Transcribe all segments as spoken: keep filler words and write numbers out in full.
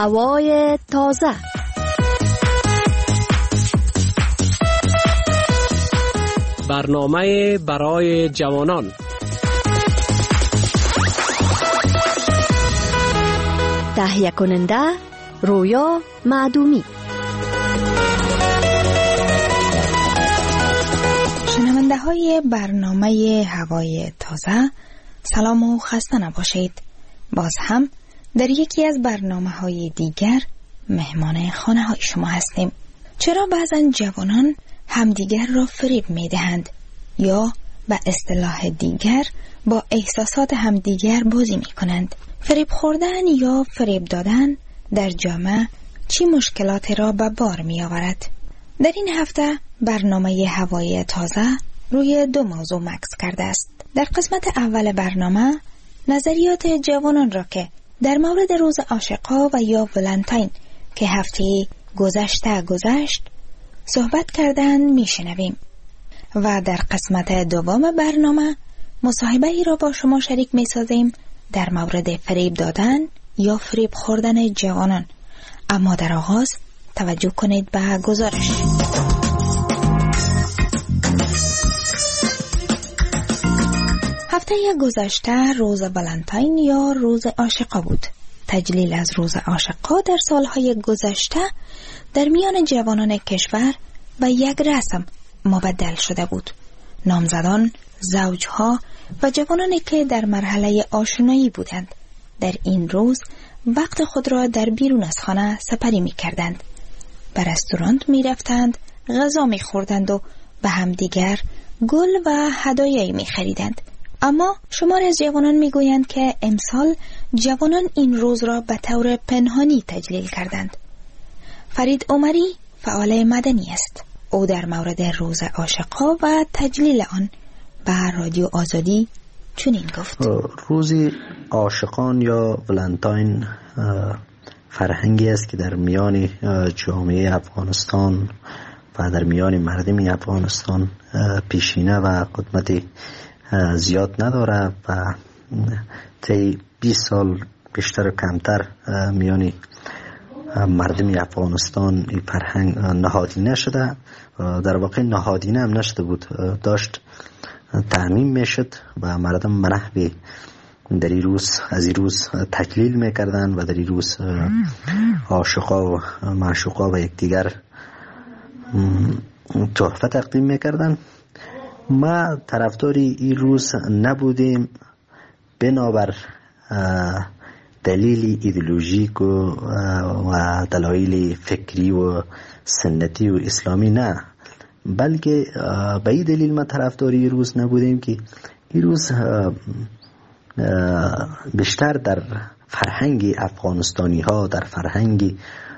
هوای تازه. برنامه برای جوانان. تهیه کننده رویا معدومی. شنونده های برنامه هوای تازه، سلام و خسته نباشید. باز هم در یکی از برنامه های دیگر مهمان خانه های شما هستیم. چرا بعضن جوانان همدیگر را فریب می دهند یا به اصطلاح دیگر با احساسات همدیگر بازی می کنند؟ فریب خوردن یا فریب دادن در جامعه چی مشکلاتی را به بار می آورد؟ در این هفته برنامه هوای تازه روی دو موضوع مکس کرده است. در قسمت اول برنامه نظریات جوانان را که در مورد روز عاشقا و یا ولنتاین که هفته گذشته گذشت صحبت کردن می شنویم و در قسمت دوم برنامه مصاحبه ای را با شما شریک می سازیم در مورد فریب دادن یا فریب خوردن جوانان. اما در آغاز توجه کنید به گزارش. هفته گذشته روز ولنتاین یا روز عاشقا بود. تجلیل از روز عاشقا در سالهای گذشته در میان جوانان کشور به یک رسم مبدل شده بود. نامزدان، زوجها و جوانانی که در مرحله آشنایی بودند در این روز وقت خود را در بیرون از خانه سپری می کردند. به رستوران می رفتند، غذا می خوردند و به همدیگر گل و هدایایی می خریدند. اما شماری از جوانان می گویند که امسال جوانان این روز را به طور پنهانی تجلیل کردند. فرید عمری فعال مدنی است. او در مورد روز عاشقا و تجلیل آن به رادیو آزادی چنین گفت: روز عاشقان یا ولنتاین فرهنگی است که در میان جامعه افغانستان و در میان مردم افغانستان پیشینه و قدمت زیاد نداره و طی بیست سال بیشتر و کمتر میان مردم افغانستان این فرهنگ نهادینه شده. در واقع نهادینه هم نشده بود، داشت تعمیم میشد و مردم منحوی در این روز از این روز تجلیل میکردن و در این روز عاشقا و معشوقا و یکدیگر تحفه تقدیم میکردن. ما طرفداری این روز نبودیم بنابر دلیل ایدئولوژیک و دلایل فکری و سنتی و اسلامی، نه، بلکه به این دلیل ما طرفداری این روز نبودیم که این روز بیشتر در فرهنگ افغانستانی ها، در فرهنگ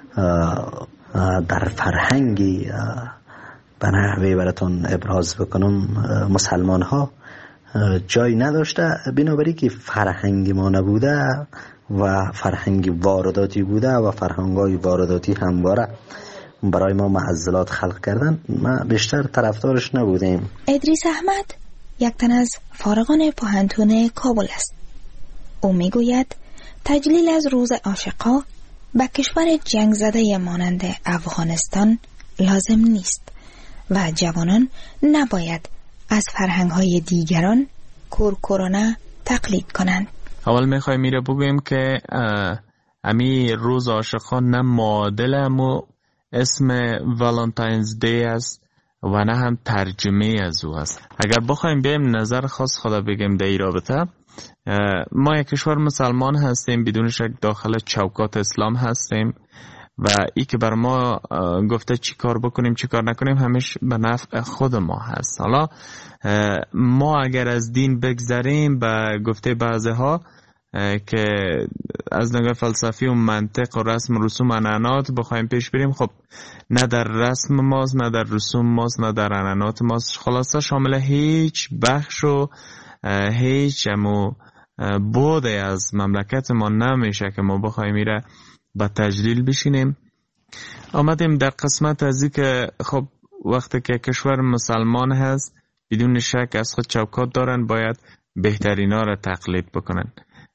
در فرهنگ به نحوی براتون ابراز بکنم مسلمان ها جای نداشته. بنابراین که فرهنگ ما نبوده و فرهنگ وارداتی بوده و فرهنگای وارداتی همواره برای ما معضلات خلق کردن، ما بیشتر طرفدارش نبودیم. ادریس احمد یک تن از فارغان پوهنتون کابل است. او میگوید تجلیل از روز عاشقا به کشور جنگ زده مانند افغانستان لازم نیست و جوانان نباید از فرهنگ‌های دیگران کورکورانه تقلید کنند. اول میخوایم میره بگویم که امی روز عاشقان نه معادل امو اسم والنتاینز دی است و نه هم ترجمه از او است. اگر بخوایم بیم نظر خاص خدا بگیم در این رابطه، ما یک کشور مسلمان هستیم، بدون شک داخل چوکات اسلام هستیم و ای که بر ما گفته چی کار بکنیم چی کار نکنیم همیشه به نفع خود ما هست. حالا ما اگر از دین بگذریم به گفته بعضی ها که از نگاه فلسفی و منطق و رسم و رسوم عنعنات بخوایم پیش بریم، خب نه در رسم ماست نه در رسوم ماست نه در عنعنات ماست، خلاصه شامل هیچ بخش و هیچ امو بوده از مملکت ما نمیشه که ما بخوایم میره با تجلیل بشینیم. آمدیم در قسمت از این که خب وقتی که کشور مسلمان هست بدون شک از خود چوکات دارن، باید بهترین ها را تقلید بکنن.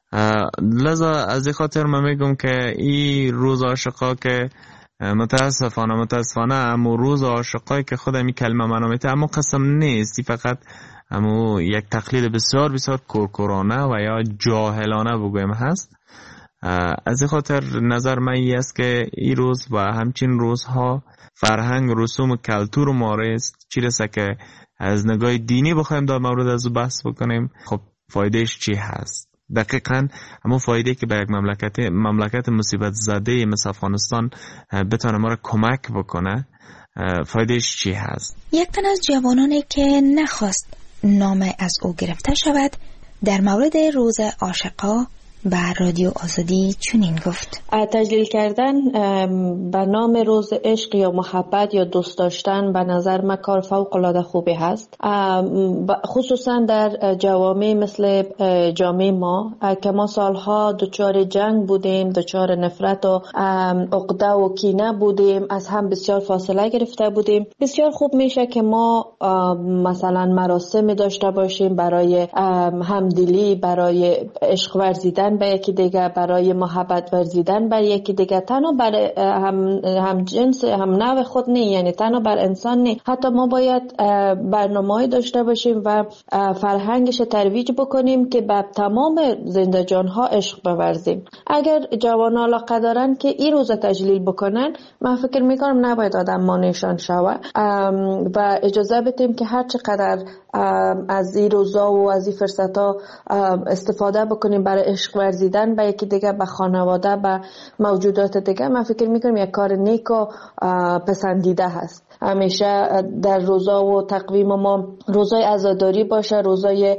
لذا از این خاطر من میگم که این روز عاشقا که متاسفانه متاسفانه امو روز عاشقایی که خود می کلمه منامیته امو قسم نیست، فقط امو یک تقلید بسیار بسیار کورکورانه و یا جاهلانه بگویم هست. از این خاطر نظر من این است که این روز و همچین روزها فرهنگ رسوم و کلتور ما است. چی رسه که از نگاه دینی بخوایم در مورد از بحث بکنیم، خب فایدهش چی هست؟ دقیقاً همون فایده که به یک مملکت مملکت مصیبت زده مثل افغانستان بتونه ما را کمک بکنه، فایدهش چی هست؟ یک تن از جوانانی که نخواست نام از او گرفته شود در مورد روز عاشقا به رادیو آزادی چنین گفت: تجلیل کردن به نام روز عشق یا محبت یا دوست داشتن به نظر من کار فوق العاده خوبی هست، خصوصا در جوامع مثل جامعه ما که ما سالها دچار جنگ بودیم، دچار نفرت و عقده و کینه بودیم، از هم بسیار فاصله گرفته بودیم. بسیار خوب میشه که ما مثلا مراسم داشته باشیم برای همدلی، برای عشق ورزیدن به یکی دیگه، برای محبت ورزیدن به یکی دیگه، تنها بر هم, هم جنس هم نوع خود نه، یعنی تنها بر انسان نه، حتی ما باید برنامه‌ای داشته باشیم و فرهنگش ترویج بکنیم که به تمام زنده جانها عشق بورزیم. اگر جوانان علاقه دارن که این روز تجلیل بکنن، من فکر میکنم نباید آدم مانعشان شوه و اجازه بدیم که هر چقدر از این روزا و از این فرصتا استفاده بکنیم برای عشق ورزیدن به یکی دیگه، به خانواده، به موجودات دیگه. من فکر میکنم یک کار نیک و پسندیده هست. همیشه در روزا و تقویم ما روزای عزاداری باشه، روزای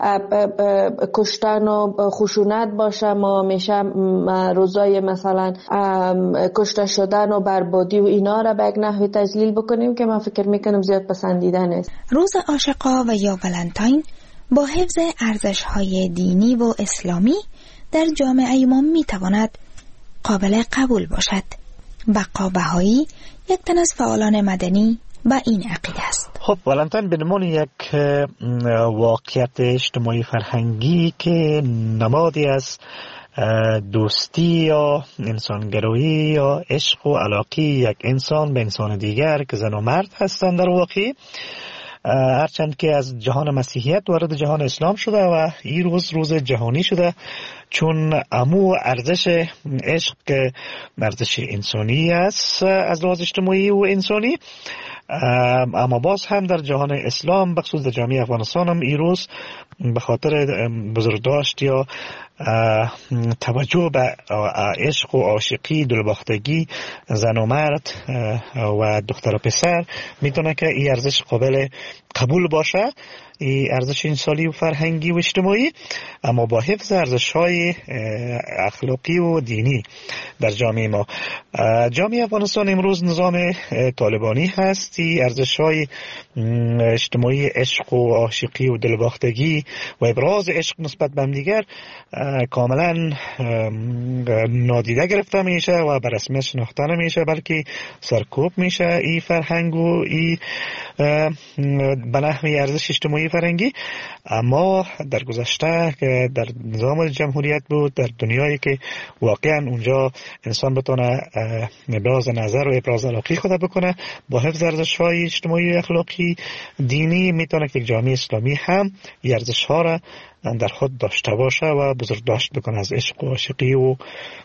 کشتن و خشونت باشه، ما همیشه روزای مثلا کشته شدن و بربادی و اینا را به یک نحوی تجلیل بکنیم که من فکر میکنم زیاد پسندیده نیست. روز عاشقا و یا ولنتاین با حفظ ارزش‌های دینی و اسلامی در جامعه ما میتواند قابل قبول باشد. بقا بهایی یک تن از فعالان مدنی با این عقیده است. خب ولنتاین به عنوان یک واقعیت اجتماعی فرهنگی که نمادی از دوستی یا انسانگرایی یا عشق و علاقه یک انسان به انسان دیگر که زن و مرد هستند در واقع، هرچند که از جهان مسیحیت وارد جهان اسلام شده و این روز روز جهانی شده، چون امو ارزش عشق که ارزش انسانی است از لحاظ اجتماعی و انسانی، اما باز هم در جهان اسلام بخصوص در جامعه افغانستان هم این روز به خاطر بزرگداشت یا توجه به عشق و عاشقی، دلباختگی زن و مرد و دختر و پسر میتونه که این ارزش قابل قبول باشه، این ارزش انسانی و فرهنگی و اجتماعی، اما با حفظ ارزش‌های اخلاقی و دینی در جامعه ما. جامعه افغانستان امروز نظام طالبانی هست. این ارزش‌های اجتماعی عشق و عاشقی و دلباختگی و ابراز عشق نسبت به همدیگر کاملا نادیده گرفته میشه و به رسمیت شناخته نمیشه، بلکه سرکوب میشه این فرهنگ و این به نحوی ارزش اجتماعی فرهنگی. اما در گذشته که در نظام جمهوریت بود، در دنیایی که واقعا اونجا انسان بتونه ابراز نظر و ابراز علاقه خود بکنه با حفظ ارزش‌های اجتماعی اخلاقی دینی، میتونه که یک جامعه اسلامی هم این ارزش‌ها را در خود داشته باشه و بزرگداشت بکنه از عشق و عاشقی و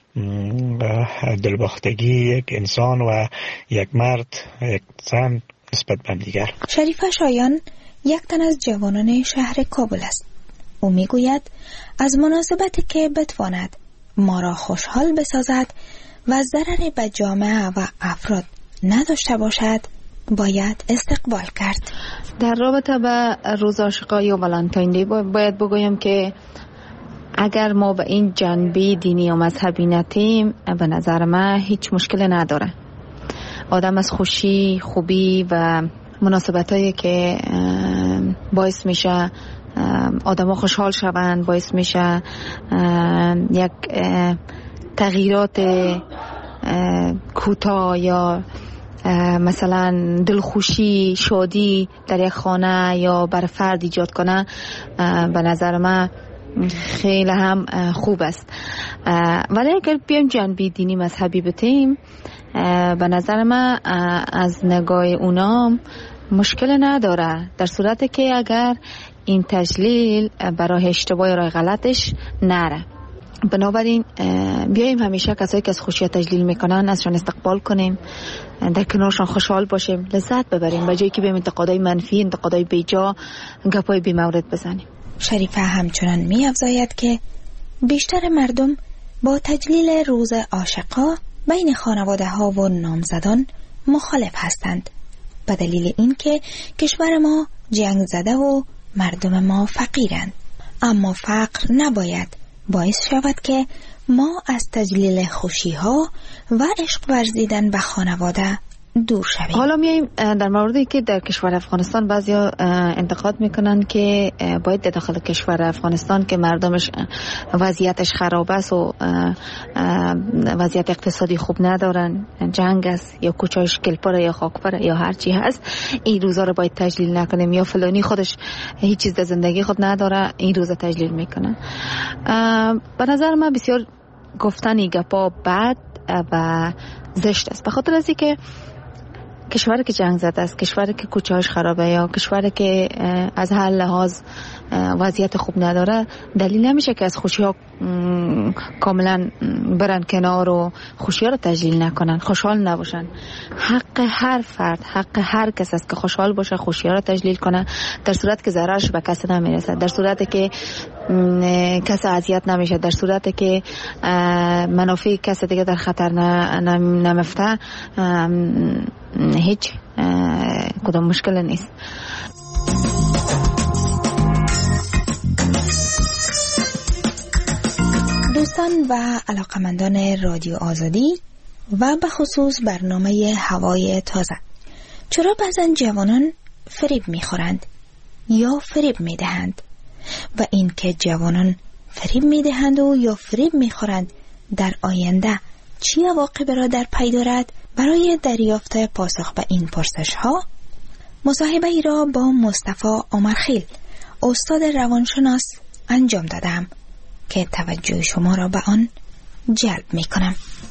دلباختگی یک انسان و یک مرد یک زن نسبت به دیگر. شریفه شایان یک تن از جوانان شهر کابل است. او میگوید از مناسبتی که بتواند ما را خوشحال بسازد و ضرری به جامعه و افراد نداشته باشد باید استقبال کرد. در رابطه به روز عاشقا یا ولنتاین دی باید بگویم که اگر ما به این جنبه دینی یا مذهبی نتیم، به نظر من هیچ مشکل نداره. آدم از خوشی، خوبی و مناسبتایی که باعث میشه آدم ها خوشحال شوند، باعث میشه یک تغییرات کوتاه یا مثلا دلخوشی، شادی در یک خانه یا بر فرد ایجاد کنه، به نظر من خیلی هم خوب است. ولی اگر بیایم جنبه دینی مذهبی بتیم، به نظر من از نگاه اونام مشکل نداره، در صورتی که اگر این تجلیل برای اشتباه راه غلطش نره. بنابراین بیاییم همیشه کسایی که از خوشی تجلیل میکنن ازشان استقبال کنیم، در کنارشان خوشحال باشیم، لذت ببریم، به جایی که بیم انتقادای منفی، انتقادای بیجا، گپای بی مورد بزنیم. شریفه همچنان می افزاید که بیشتر مردم با تجلیل روز عاشقا بین خانواده ها و نامزدان مخالف هستند، به دلیل اینکه کشور ما جنگ زده و مردم ما فقیرند. اما فقر نباید باعث شود که ما از تجلیل خوشی ها و عشق ورزیدن به خانواده دور شویم. حالا میایم در موردی که در کشور افغانستان بعضیا انتقاد میکنن که باید در داخل کشور افغانستان که مردمش وضعیتش خراب است و وضعیت اقتصادی خوب ندارن، جنگ است یا کوچه‌اش گلپره یا خاکپره یا هر چی هست، این روزا رو باید تجلیل نکنیم، یا فلانی خودش هیچ چیز در زندگی خود نداره این روزا تجلیل میکنن. به نظر من بسیار گفتن گپا بد و زشت است، به خاطر از اینکه کشوری که جنگ زده است، کشوری که کوچه‌اش خرابه یا کشوری که از هر لحاظ وضعیت خوب نداره، دلیل نمیشه که از خوشی‌ها کاملا برن کنار و خوشی‌ها رو تجلیل نکنن، خوشحال نباشن. حق هر فرد، حق هر کس است که خوشحال باشه، خوشی‌ها رو تجلیل کنه، در صورت که ضررش به کسی نمیرسه، در صورتی که کسی اذیت نمیشه، در صورتی که منافع کسی دیگه در خطر نمیفته، هیچ کدام مشکل نیست. دوستان و علاقمندان رادیو آزادی و به خصوص برنامه هوای تازه، چرا بعضن جوانان فریب میخورند یا فریب میدهند و این که جوانان فریب میدهند و یا فریب میخورند در آینده چی عواقبی را در پی دارد؟ برای دریافت پاسخ به این پرسش ها مصاحبه ای را با مصطفی عمرخیل، استاد روانشناس، انجام دادم که توجه شما را به آن جلب می کنم.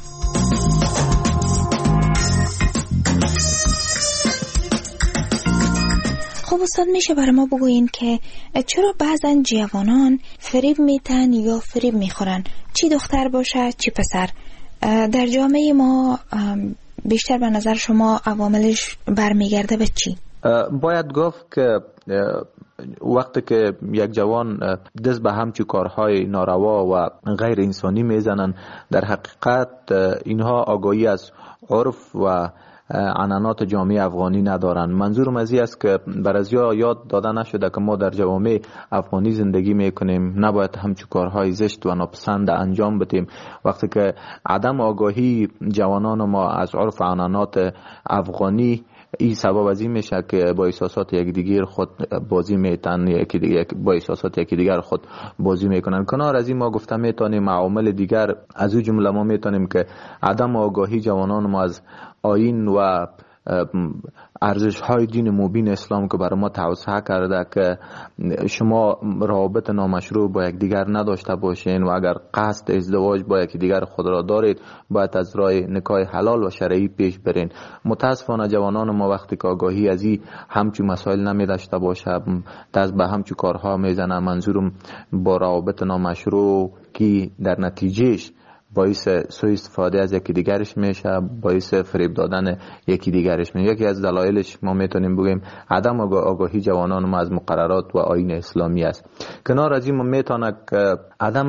خب استاد، میشه برای ما بگوین که چرا بعضن جوانان فریب میتن یا فریب میخورن، چی دختر باشه چی پسر؟ در جامعه ما بیشتر به نظر شما عواملش برمیگرده به چی؟ باید گفت که وقتی که یک جوان دست به همچی کارهای ناروا و غیر انسانی میزنن، در حقیقت اینها آگاهی از عرف و عنعنات جامعه افغانی ندارن. منظورم از این است که برازیا یاد داده نشده که ما در جوامع افغانی زندگی میکنیم، نباید همچی کارهای زشت و ناپسند انجام بدیم. وقتی که عدم آگاهی جوانان ما از عرف و عنعنات افغانی، این سبب از این میشه که با احساسات یکدیگر خود بازی میتن، یکی دیگر با احساسات یکی دیگر خود بازی میکنن. کنار از این ما گفته میتونیم عوامل دیگر، از او جمله ما میتونیم که عدم آگاهی جوانان ما از آیین و ارزش های دین مبین اسلام که برای ما توسعه کرده که شما روابط نامشروع با یک دیگر نداشته باشین و اگر قصد ازدواج با یک دیگر خود را دارید باید از راه نکاح حلال و شرعی پیش برین. متاسفانه جوانان ما وقتی که آگاهی از این همچی مسائل نمی داشته باشه، دست به همچی کارها میزنه. منظورم با روابط نامشروع که در نتیجهش باعث سوء استفاده از یکی دیگرش میشه، باعث فریب دادن یکی دیگرش میشه. یکی از دلایلش ما میتونیم بگیم عدم آگاهی جوانان ما از مقررات و آیین اسلامی است. کنار از این ما میتونه که عدم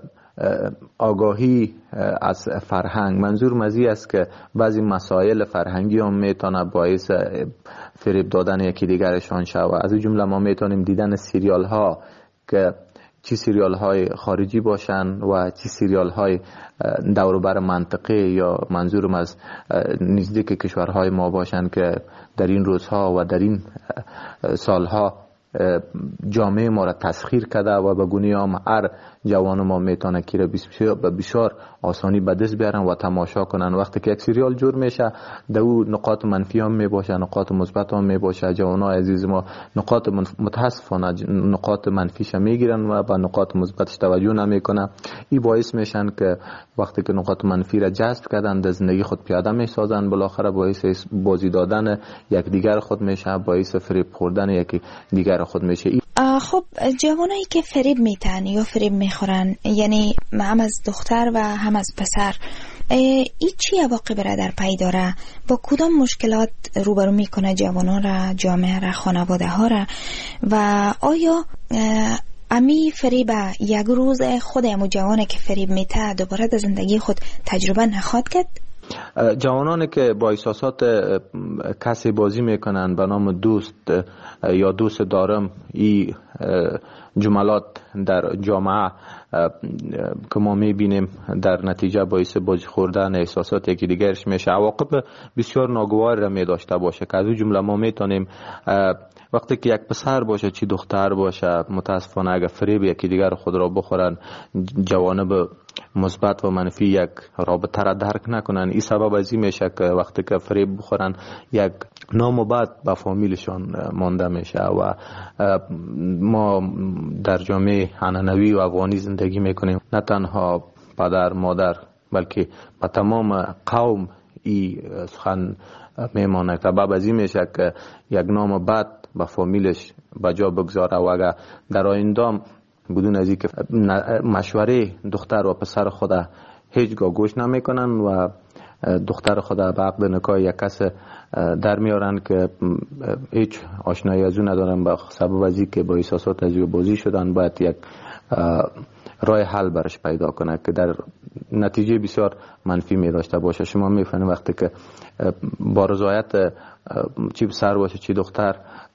آگاهی از فرهنگ، منظور مزی است که بعضی مسائل فرهنگی هم میتونه باعث فریب دادن یکی دیگرشان شود. از این جمله ما میتونیم دیدن سریال ها که چی سریال های خارجی باشن و چی سریال های دوروبر منطقه یا منظورم از نزدیک کشورهای ما باشن که در این روزها و در این سالها جامعه ما را تسخیر کرده و به گونه هم هر جوان ما میتونه که را به بسیار آسانی به دست بیارن و تماشا کنن. وقتی که یک سریال جور میشه در او نقاط منفی هم میباشه، نقاط مثبت هم میباشه. جوانای عزیز ما نقاط متاسفانه نقاط منفیش میگیرن و به نقاط مثبتش توجه نمیکنه. این باعث میشن که وقتی که نقاط منفی را جذب کردن در زندگی خود پیاده میسازن، بالاخره باعث بازی دادن یک دیگر خود میشه، باعث فریب خوردن یک دیگر خود میشه. خب جوانایی که فریب میتن یا فریب میخورن، یعنی هم از دختر و هم از پسر، ای چی عواقب را در پی داره؟ با کدام مشکلات روبرو میکنه جوانان را، جامعه را، خانواده ها را؟ و آیا امی فریب یک روز خود امو جوانه که فریب میته دوباره در زندگی خود تجربه نخواد کرد؟ جوانانی که با احساسات کسی بازی میکنن به نام دوست یا دوست دارم، این جملات در جامعه که ما میبینیم در نتیجه باعث بازی خوردن احساسات یکی دیگرش میشه، عواقب بسیار ناگوار را میداشته باشه. که از اون جمله ما میتونیم وقتی که یک پسر باشه چی دختر باشه، متاسفانه اگر فریب یکی دیگر خود را بخورن، جوانب مثبت و منفی یک رابطه را درک نکنن، این سبب از این میشه که وقتی که فریب بخورن یک نام و بد به فامیلشان مانده میشه. و ما در جامعه عنعنوی و افغانی زندگی میکنیم، نه تنها پدر مادر بلکه به تمام قوم این سخن میمانه. سبب از این میشه که یک نام بد به فامیلش بجا بگذاره و اگر در آینده بدون از اینکه مشوره دختر و پسر خود هیچگاه گوش نمیکنن و دختر خود به عقد نکاح یک کس در میارن که هیچ آشنایی از اون ندارن، به سبب از اینکه با احساسات از او بازی شدن، باید یک راه حل برش پیدا کنه که در نتیجه بسیار منفی می داشته باشه. شما میفهمید وقتی که با رضایت چی پسر باشه چی دختر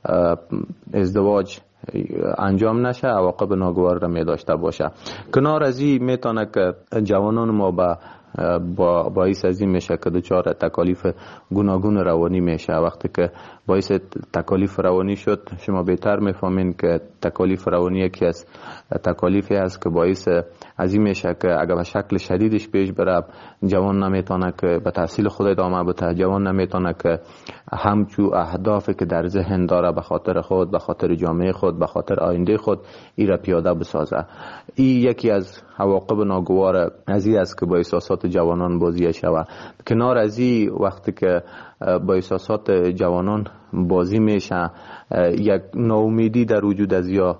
ازدواج انجام نشه، عواقب ناگوار را می داشته باشه. کنار از این میتونه که جوانان ما با با باعث از این میشه که دچار تکالیف گوناگون روانی میشه. وقتی که باعث تکالیف روانی شد، شما بهتر میفهمین که تکالیف روانی یکی از تکالیفی است که باعث از این میشه که اگر به شکل شدیدش پیش بره، جوان نمیتونه که به تحصیل خود ادامه بده، جوان نمیتونه که همچو اهدافی که در ذهن داره به خاطر خود، به خاطر جامعه خود، به خاطر آینده خود ای را پیاده بسازه. این یکی از عواقب ناگوار از این است که با احساسات جوانان بازی شود. کنار از این وقتی که با احساسات جوانان بازی میشه، یک ناامیدی در وجود از یا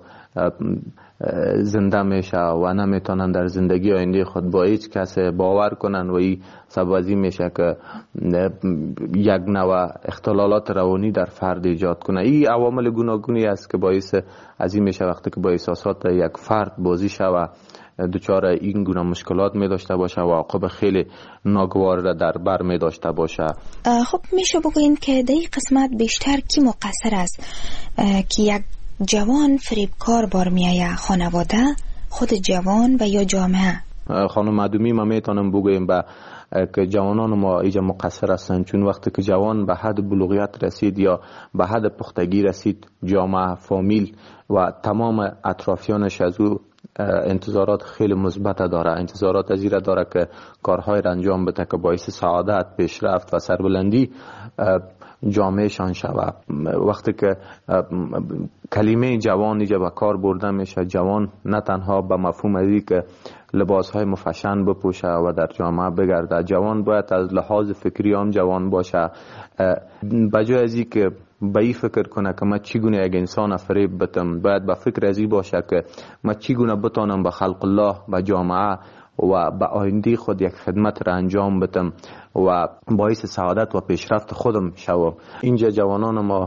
زنده میشه و نمیتونن در زندگی آینده خود با هیچ کس باور کنن و این سبب از این میشه که یک نوع اختلالات روانی در فرد ایجاد کنه. این عوامل گوناگونی است که باعث از این میشه وقتی که با احساسات یک فرد بازی شود دچار این گونه مشکلات می داشته باشه و عواقب خیلی ناگوار را در بر می داشته باشه. خب میشه بگوین که در این قسمت بیشتر کی مقصر است که یک جوان فریبکار بار میایه؟ خانواده، خود جوان و یا جامعه؟ خانم معدومی ما میتونم بگویم با که جوانان ما ایجا مقصر هستند، چون وقتی که جوان به حد بلوغیت رسید یا به حد پختگی رسید، جامعه، فامیل و تمام اطرافیانش از او انتظارات خیلی مثبت داره، انتظارات از این داره که کارهای را انجام بده که باعث سعادت، پیشرفت و سربلندی جامعه شان شود. وقتی که کلمه جوان اینجا به کار برده میشه، جوان نه تنها به مفهوم ازی که لباس های مفشن بپوشه و در جامعه بگرده، جوان باید از لحاظ فکری هم جوان باشه، بجای ازی که به این فکر کنه که من چگونه یک انسان فریب بتم، باید به فکر ازی باشه که من چگونه بتانم به خلق الله، به جامعه و به آینده خود یک خدمت را انجام بدم و باعث سعادت و پیشرفت خودم شوم. اینجا جوانان ما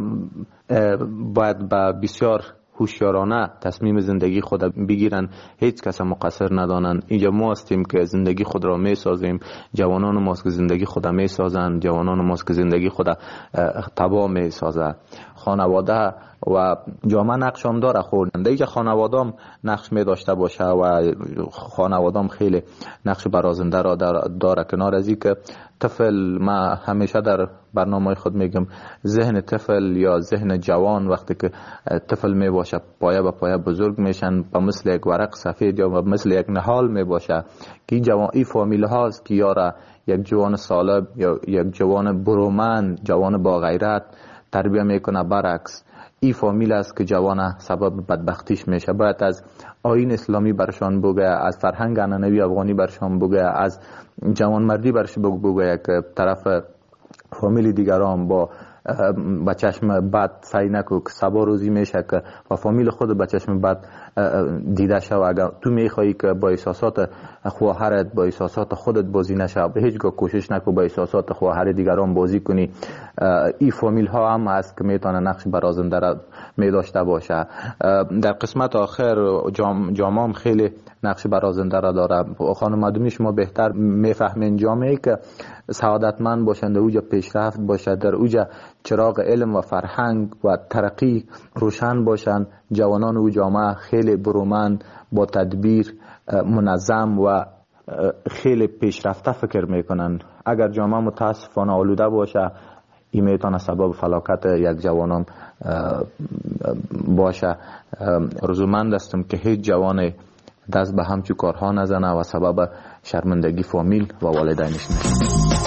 باید به بسیار هوشیارانه تصمیم زندگی خود بگیرن، هیچ کس مقصر ندانن. اینجا ما هستیم که زندگی خود را می سازیم، جوانان ماست که زندگی خود می سازن، جوانان ماست که زندگی خود تباه می سازن. خانواده و جامعه نقش هم داره خوردن دیگه خانوادام نقش می داشته باشه و خانوادام خیلی نقش برازنده را داره. کنار از این که طفل، ما همیشه در برنامه خود میگم ذهن طفل یا ذهن جوان وقتی که طفل می باشه پایه به پایه بزرگ میشن، با مثل یک ورق سفید یا مثل یک نهال می باشه که این جوان این فامیل هاست که یاره یک جوان سالم یا یک جوان برومند، جوان با غیرت تربیه میکنه. برعکس این فامیل است که جوان سبب بدبختیش میشه. باید از آیین اسلامی برشان بگه، از فرهنگ عنعنوی افغانی برشان بگه، از جوان مردی برش بگه که طرف فامیل دیگران با با چشم بد سعی نکو که سبا روزی میشه که و فامیل خود با چشم بد دیده شو. اگر تو میخوایی که با احساسات خواهرت با احساسات خودت بازی نشه، به هیچ گاه کوشش نکو با احساسات خواهر دیگران بازی کنی. این فامیل ها هم هست که میتونه نقش برازنده را می داشته باشه. در قسمت آخر جام جامعه خیلی نقش برازنده را داره. خانم مدومی شما بهتر میفهمین جامعه که سعادتمند باشند، در اوجا پیشرفت باشد، در اوجا چراغ علم و فرهنگ و ترقی روشن باشند، جوانان او جامعه خیلی برومند، با تدبیر، منظم و خیلی پیشرفته فکر میکنن. اگر جامعه متاسفانه آلوده باشه، این میتونه سبب فلاکت یک جوانان باشه. رضامند هستم که هیچ جوان دست به همچو کارها نزنه و سبب شرمندگی فامیل و والدینش نشه.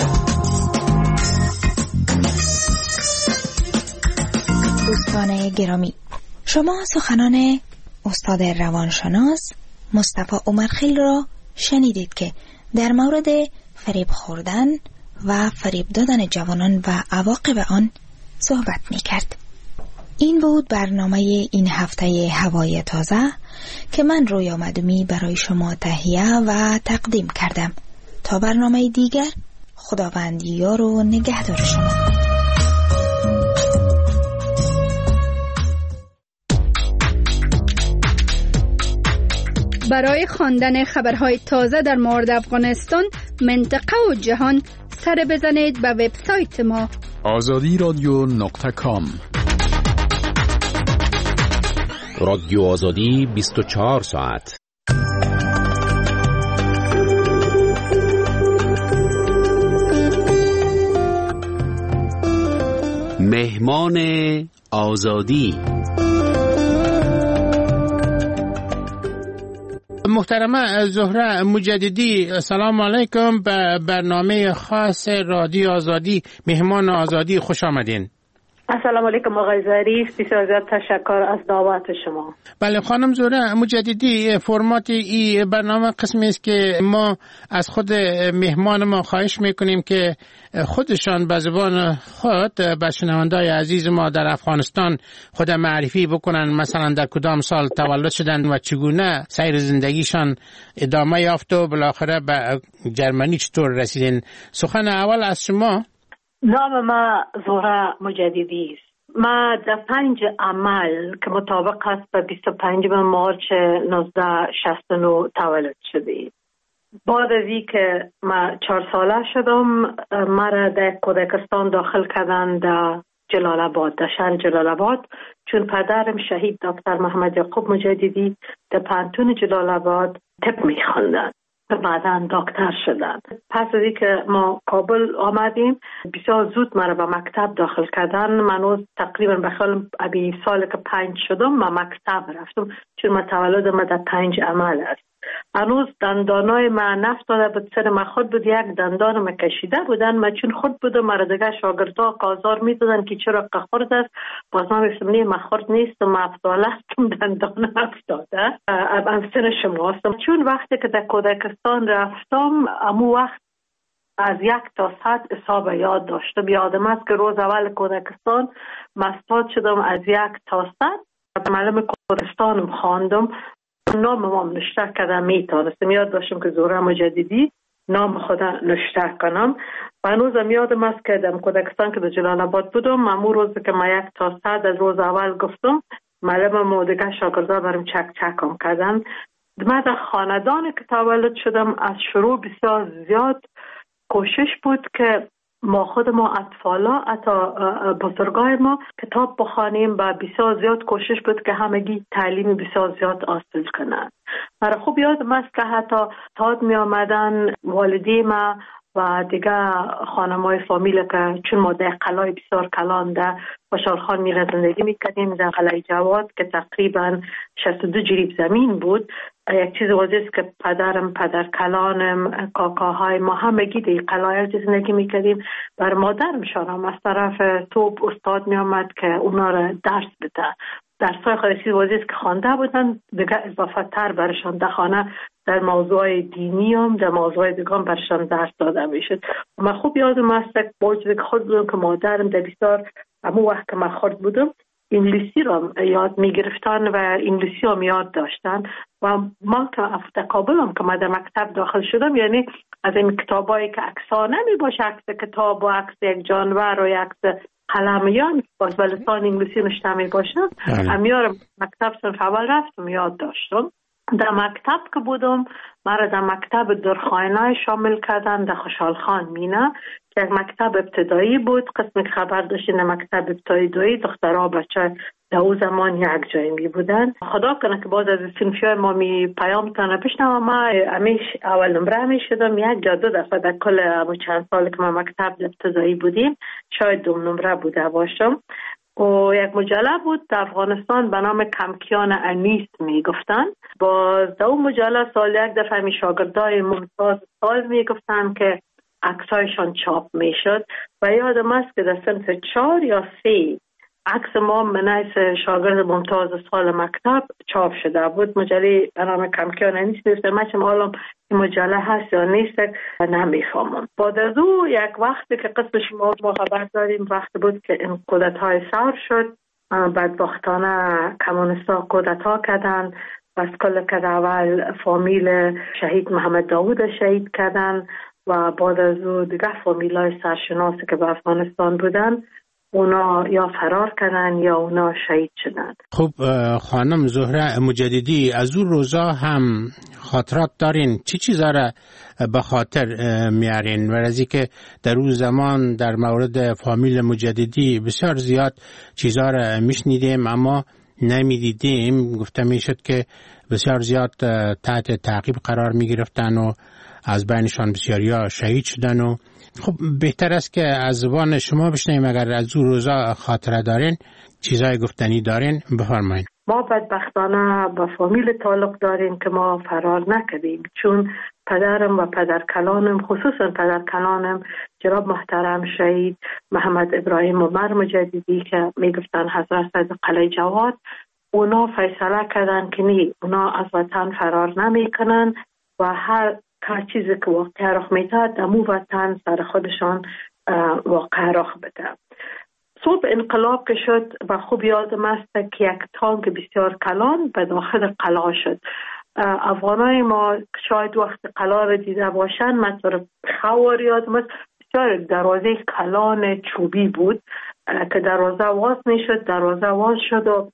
دوستان گرامی، شما سخنان استاد روانشناس مصطفی عمرخیل را شنیدید که در مورد فریب خوردن و فریب دادن جوانان و عواقب آن صحبت می کرد. این بود برنامه این هفته هوای تازه که من رویا مدومی برای شما تهیه و تقدیم کردم. تا برنامه دیگر، خداوند یار و نگهدار شما. برای خواندن خبرهای تازه در مورد افغانستان، منطقه و جهان، سر بزنید به وبسایت ما آزادی رادیو نقطه کام. رادیو آزادی بیست و چهار ساعت. مهمان آزادی. محترمه زهره مجددی، سلام علیکم. به برنامه خاص رادیو آزادی مهمان آزادی خوش آمدین. السلام علیکم آقای ظریف، بسیار زیاد تشکر از دعوت شما. بله خانم زهره مجددی، فرمات این برنامه قسمی است که ما از خود مهمان ما خواهش میکنیم که خودشان به زبان خود به شنوندای عزیز ما در افغانستان خود معرفی بکنن، مثلا در کدام سال تولد شدن و چگونه سیر زندگیشان ادامه یافت و بالاخره به جرمنی چطور رسیدن. سخن اول از شما. نام ما زهره مجددی است. ما در پنج عمل که مطابق است به بیست و پنجم مارچ نوزده شصت و نه تولد شدیم. بعد از این که ما چهار ساله شدم، مرا در کودکستان داخل کردن در جلال آباد، در شهر جلال آباد، چون پدرم شهید دکتر محمد یعقوب مجددی در پانتون جلال آباد طب می‌خواندند و بعداً دکتر شدن. پس از اینکه ما کابل آمدیم، بسیار زود مرا به مکتب داخل کردن. من تقریبا به خیال ابی سال که پنج شدم ما مکتب رفتم، چون ما تولد ما در پنج عمل است. هنوز دندانای ما نفتاده بود، سر ما خود بود، یک دندان ما کشیده بودن. ما چون خود بودم، مرا دیگه شاگردها کازار میدادن که چرا خورد است. باز من گفتم نه، ما خورد نیست، ما افتاله هستم، دندان افتاده. ام سن شما هستم. چون وقتی که در کودکستان رفتم، امو وقت از یک تا صد حساب یاد داشتم. یادم است که روز اول کودکستان مستاد شدم از یک تا صد. معلم کودکستانم خواندم، نام ما نشته کردم، میتونستم یاد داشتم که زهره مجددی نام خدا نشته کنم. و هنوزم یادم است که در کودکستان که در جلال آباد بودم، امو روز که ما یک تا صد از روز اول گفتم، معلم ما دیگه شاگردا برام چک چکم کردن. من در خاندانی که تولد شدم، از شروع بسیار زیاد کوشش بود که ما خود ما اطفالا حتی بزرگای ما کتاب بخوانیم و بسیار زیاد کوشش بود که همگی تعلیم بسیار زیاد حاصل کنند. مرا خوب یادم است که حتی تاد می آمدن والدی ما و دیگه خانمای فامیل که چون ما در قلعه بسیار کلان در خوشحالخان میره زندگی میکردیم در قلعه جواد که تقریبا شصت و دو جریب زمین بود. یک چیز واضح است که پدرم، پدر کلانم، کاکاهای ما همگی در قلعه زندگی میکردیم. بر مادرم شانم از طرف توپ استاد میامد که اونا را درس بده. درسای خودشی واضح است که خوانده بودن، دیگه اضافه تر برشان در خانه در موضوع دینی هم در موضوع دیگه هم برشان درس داده میشد. من خوب یادم است که باید که خود بودم که مادرم در بسیار همون وقت که من خورد بودم انگلیسی را یاد میگرفتن و انگلیسی هم یاد داشتن و من که افت کابلم که من در مکتب داخل شدم، یعنی از این کتابایی که عکسانه می باشه، عکس کتاب و عکس یک جانور و عکس قلمیان باز به لسان انگلیسی نشته می باشه، امیار مکتب صنف اول رفتم یاد داشتم. در مکتب که بودم مرا در مکتب درخانه شامل کردن در خوشحالخان مینه که یک مکتب ابتدایی بود. قسم که خبر داشتین در مکتب ابتدایی دخترها بچه در او زمان یک جایی می بودن. خدا کنه که باز از صنفی های ما می پیام تانه بشنم. ما همیش اول نمره می شدم، یک جا دو دفعه در کل همون چند سال که ما مکتب ابتدایی بودیم شاید دوم نمره بوده باشم. و یک مجله بود در افغانستان به نام کمکیان انیس می گفتن. باز در اون مجله سال یک دفعه می شاگردای ممتاز سال می گفتن که عکسایشان چاپ می شد و یادم است که در صنف چهار یا سه عکس ما منیس شاگرد ممتاز سال مکتب چاپ شده بود. مجله به نام کمکیان انیس می گفتن. من چم حالم این مجله هست یا نیست نمیفهمم. بعد از او یک وقتی که قسم شما ما خبر داریم وقت بود که این کودت های سر شد، بدبختانه کمونستا کودت ها کردن و از کل که اول فامیل شهید محمد داوود شهید کردن و بعد از او دیگه فامیل های سرشناسی که به افغانستان بودن اونا یا فرار کردن یا اونا شهید شدن. خب خانم زهره مجددی، از اون روزا هم خاطرات دارین؟ چی چیزا را به خاطر میارین؟ و از که در اون زمان در مورد فامیل مجددی بسیار زیاد چیزا را میشنیدیم اما نمیدیدیم. گفته میشد که بسیار زیاد تحت تعقیب قرار میگرفتن و از بینشان بسیاریا شهید شدن. و خب بهتر است که از زبان شما بشنویم. اگر از اون روزا خاطره دارین، چیزای گفتنی دارین، بفرمایید. ما بدبختانه با فامیل تعلق داریم که ما فرار نکردیم، چون پدرم و پدر کلانم، خصوصا پدر کلانم جناب محترم شهید محمد ابراهیم عمر مجددی که میگفتن حضرت از قلعه جواد، اونا فیصله کردن که نه، اونا از وطن فرار نمیکنن و هر هر چیزی که واقع رخ میده دمو وطن سر خودشان واقع رخ بده. صبح انقلاب که شد و خوب یادم است که یک تانک بسیار کلان به داخل قلعه شد. افغانای ما شاید وقت قلعه را دیده باشن، مثلا خوار یادم است بسیار دروازه کلان چوبی بود که دروازه واز میشد، دروازه واز شد و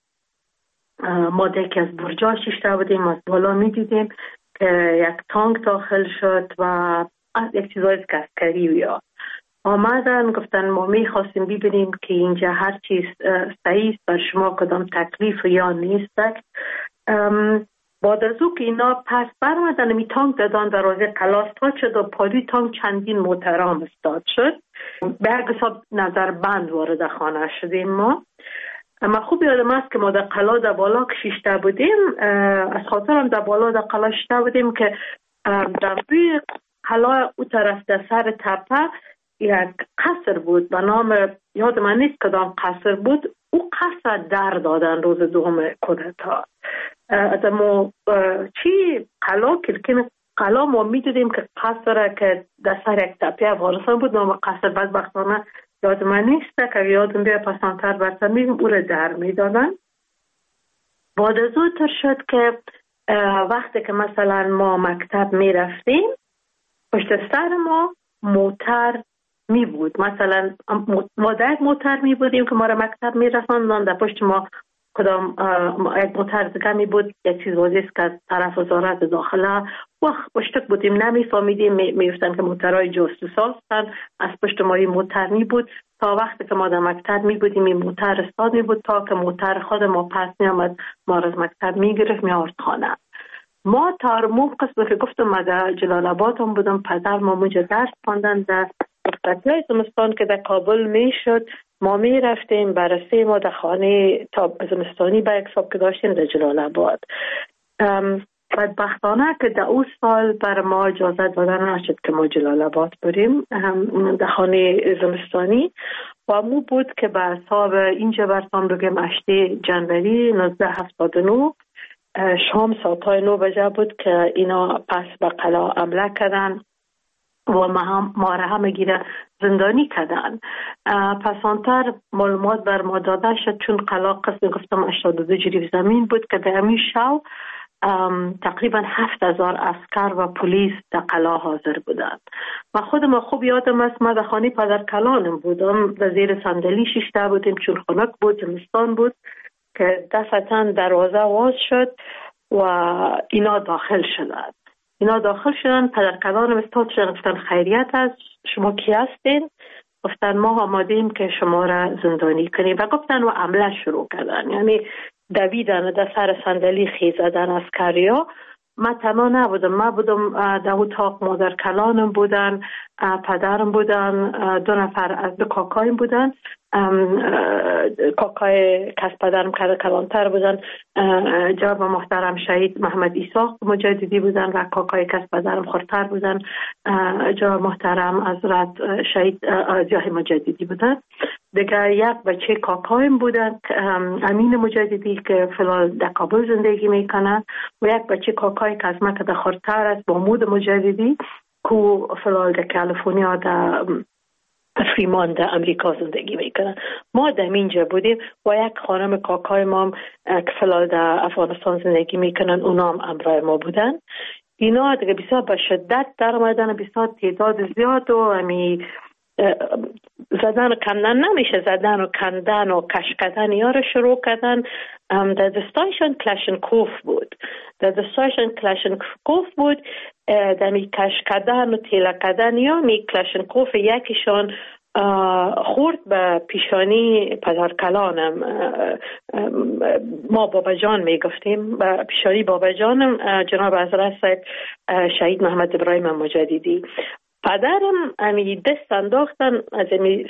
ما دیگه از برجا شیشته بودیم، از بالا میدیدیم که یک تانک داخل شد و یک چیزای عسکری بیا آمدن. گفتن ما میخواستیم ببینیم که اینجا هر چیز صحیح بر شما کدام تکلیف یا نیست. بعد از او که اینا پس برمدن می تانک دادن دروازه قلعه استاد شد و پاری تانک چندین محترم استاد شد. به هر حساب نظر بند وارد خانه شدیم. ما اما خوب یادم است که ما در قلعه در بالا شیشته بودیم. از خاطرم در بالا در قلعه شیشته بودیم که در روی قلعه او طرف در سر تپه یک قصر بود به نام، یاد من نیست کدام قصر بود، او قصر در دادن روز دوم کودتا. از ما چی قلعه کلکین قلعه ما میدیدیم که قصر که در سر یک تپه افغانستان بود، نام قصر بدبختانه یاد من نیست که یادم بیا پسانتر برسن میگم او را در میدادن. بعد از او تر شد که وقتی که مثلا ما مکتب میرفتیم پشت سر ما موتر می بود، مثلا ما در موتر می بودیم که ما را مکتب می رساندن، در پشت ما کدام یک مترجم می بود، یک چیز واضح است که از طرف وزارت داخله وقت پشتک بودیم نمیفهمیدیم، میگفتن که موترهای جاسوس هستن، از پشت ما این موتر می بود. تا وقتی که ما در مکتب می بودیم این موتر استاد می بود تا که موتر خود ما پس می آمد، ما از مکتب می گرفت می آورد خانه. ما تا مو قسم که گفتم ما در جلال آباد هم بودم، پدر ما اونجا درس خواندن در رخصتی‌های زمستان که در کابل می شد ما می رفتیم بررسی ما در خانه تا زمستانی به یک صاحب که داشتیم در جلال آباد. بدبختانه که در اون سال بر ما اجازه دادن نشد که ما جلال آباد بریم در خانه زمستانی و مو بود که به حساب اینجا برتان بگم هشتم جنوری نوزده هفتاد و نه شام ساعتای نو بجه بود که اینا پس به قلعه حمله کردن و ما هم ما را همه گیره زندانی کردن. پس آنتر معلومات بر ما داده شد چون قلعه قسم گفتم هشتاد و دو جریب زمین بود که در همین شو تقریبا هفت هزار عسکر و پلیس در قلعه حاضر بودند. و خودم خوب یادم است ما در خانه پدر کلانم بودم، در زیر صندلی شیشته بودیم چون خنک بود، زمستان بود که دفعتاً دروازه واز شد و اینا داخل شدند. اینا داخل شدن، پدر کلانم استاد شدن، گفتن خیریت است، شما کی هستین؟ گفتن ما آمادیم که شما را زندانی کنیم و گفتن و عمله شروع کردن، یعنی دویدن در سر صندلی خیزدن عسکریا. ما تنها نبودم، ما بودم در اتاق، مادر کلانم بودن، پدرم بودن، دو نفر از دو کاکایم بودن، کاکای کس پدرم کلانتر بودن، جناب محترم شهید محمد ایساق مجددی بودن و کاکای کس پدرم خورتر بودن، جناب محترم حضرت شهید ضیاء مجددی بودن. دیگه یک بچه کاکایم بودن امین مجددی که فلال در کابل زندگی میکنن و یک بچه کاکای که از مکه در خورتر است محمود مجددی که فلال در کالیفرنیا در فریمان در امریکا زندگی میکنن. ما در اینجا بودیم و یک خانم کاکای ما که فلال در افغانستان زندگی میکنن اونا هم امرای ما بودن. اینا دیگه بسیار به شدت در آمدن، بسیار تعداد زیاد و همی زدن و کندن نمیشه، زدن و کندن و کش کردن یا رو شروع کردن. در دستایشان کلاشنکوف بود، در دستایشان کلاشنکوف بود، در می کش کردن و تیله کردن یا می کلاشنکوف یکیشان خورد به پیشانی پدر کلانم، ما بابا جان می گفتیم، به پیشانی بابا جانم جناب حضرت شهید محمد ابراهیم مجددی. پدرم امی دست انداختن از امی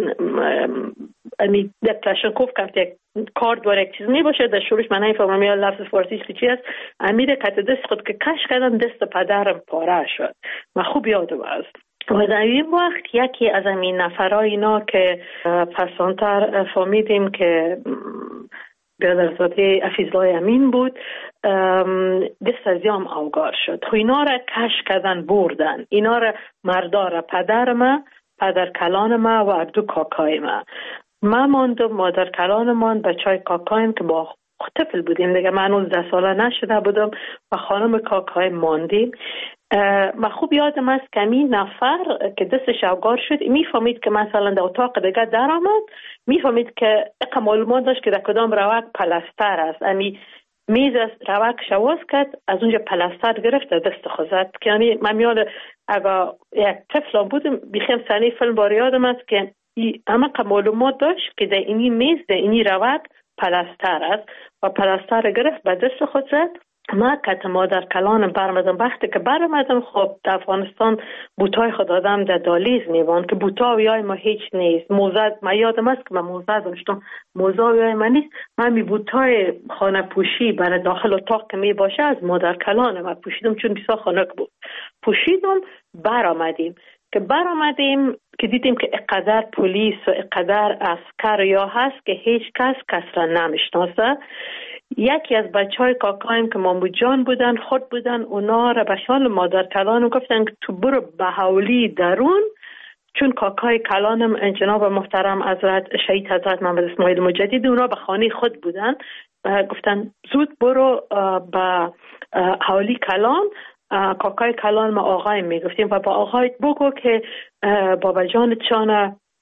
امی در کلاشنکوف که یک کارد و یک چیز می باشه در شروعش من نمیفهمم یا لفظ فارسیش چی است، امی در کت دست خود که کش کردن دست پدرم پاره شد. من خوب یادم است. و در این وقت یکی از این نفرای اینا که پسانتر فهمیدیم که برادرزاده حفیظالله امین بود دست از یام اوگار شد. خو اینا را کش کردن بردن، اینا را مردار پدر ما، پدر کلان ما و دو کاکای ما. ما ماندم، مادر کلان مان، بچای کاکایم که با طفل بودیم دیگه، من نوزده ساله نشده بودم و خانم کاکای ماندیم. من خوب یادم است که می نفر که دستش اوگار شد میفهمید که مثلا در اتاق دیگه در آمد، میفهمید که اقا معلومات داشت که در کدام روک پلستر است، امی میز روک شواز کرد، از اونجا پلستر گرفت در دست خوزد که یعنی من میاد اگه یک طفل بودم بیخیم سنی فیلم بار یادم است که اما معلومات داشت که در اینی میز در اینی روک پلستر است و پلستر گرفت به دست خود زد. ما که مادر کلانم برمدم، وقتی که برمدم خب در افغانستان بوتای خود آدم در دالیز میوان که بوتا ویای ما هیچ نیست، موزه ما یادم است که من موزه داشتم، موزه ویای ما نیست، من می بوتای خانه پوشی برای داخل اتاق که می باشه از مادر کلانم پوشیدم چون بسیار خنک بود، پوشیدم برآمدیم. که برآمدیم که دیدیم که اقدر پلیس و اقدر عسکر یا هست که هیچ کس کس را نمیشناسه. یکی از بچه های کاکایم که مامو جان بودن خود بودن، اونا را به شان مادر کلانم گفتن که تو برو به حولی درون، چون کاکای کلانم جناب محترم حضرت شهید حضرت محمد اسماعیل مجددی اونا به خانه خود بودن، گفتن زود برو به حولی کلان. کاکای کلان ما آقای میگفتیم و با آقای بگو که بابا جان چانه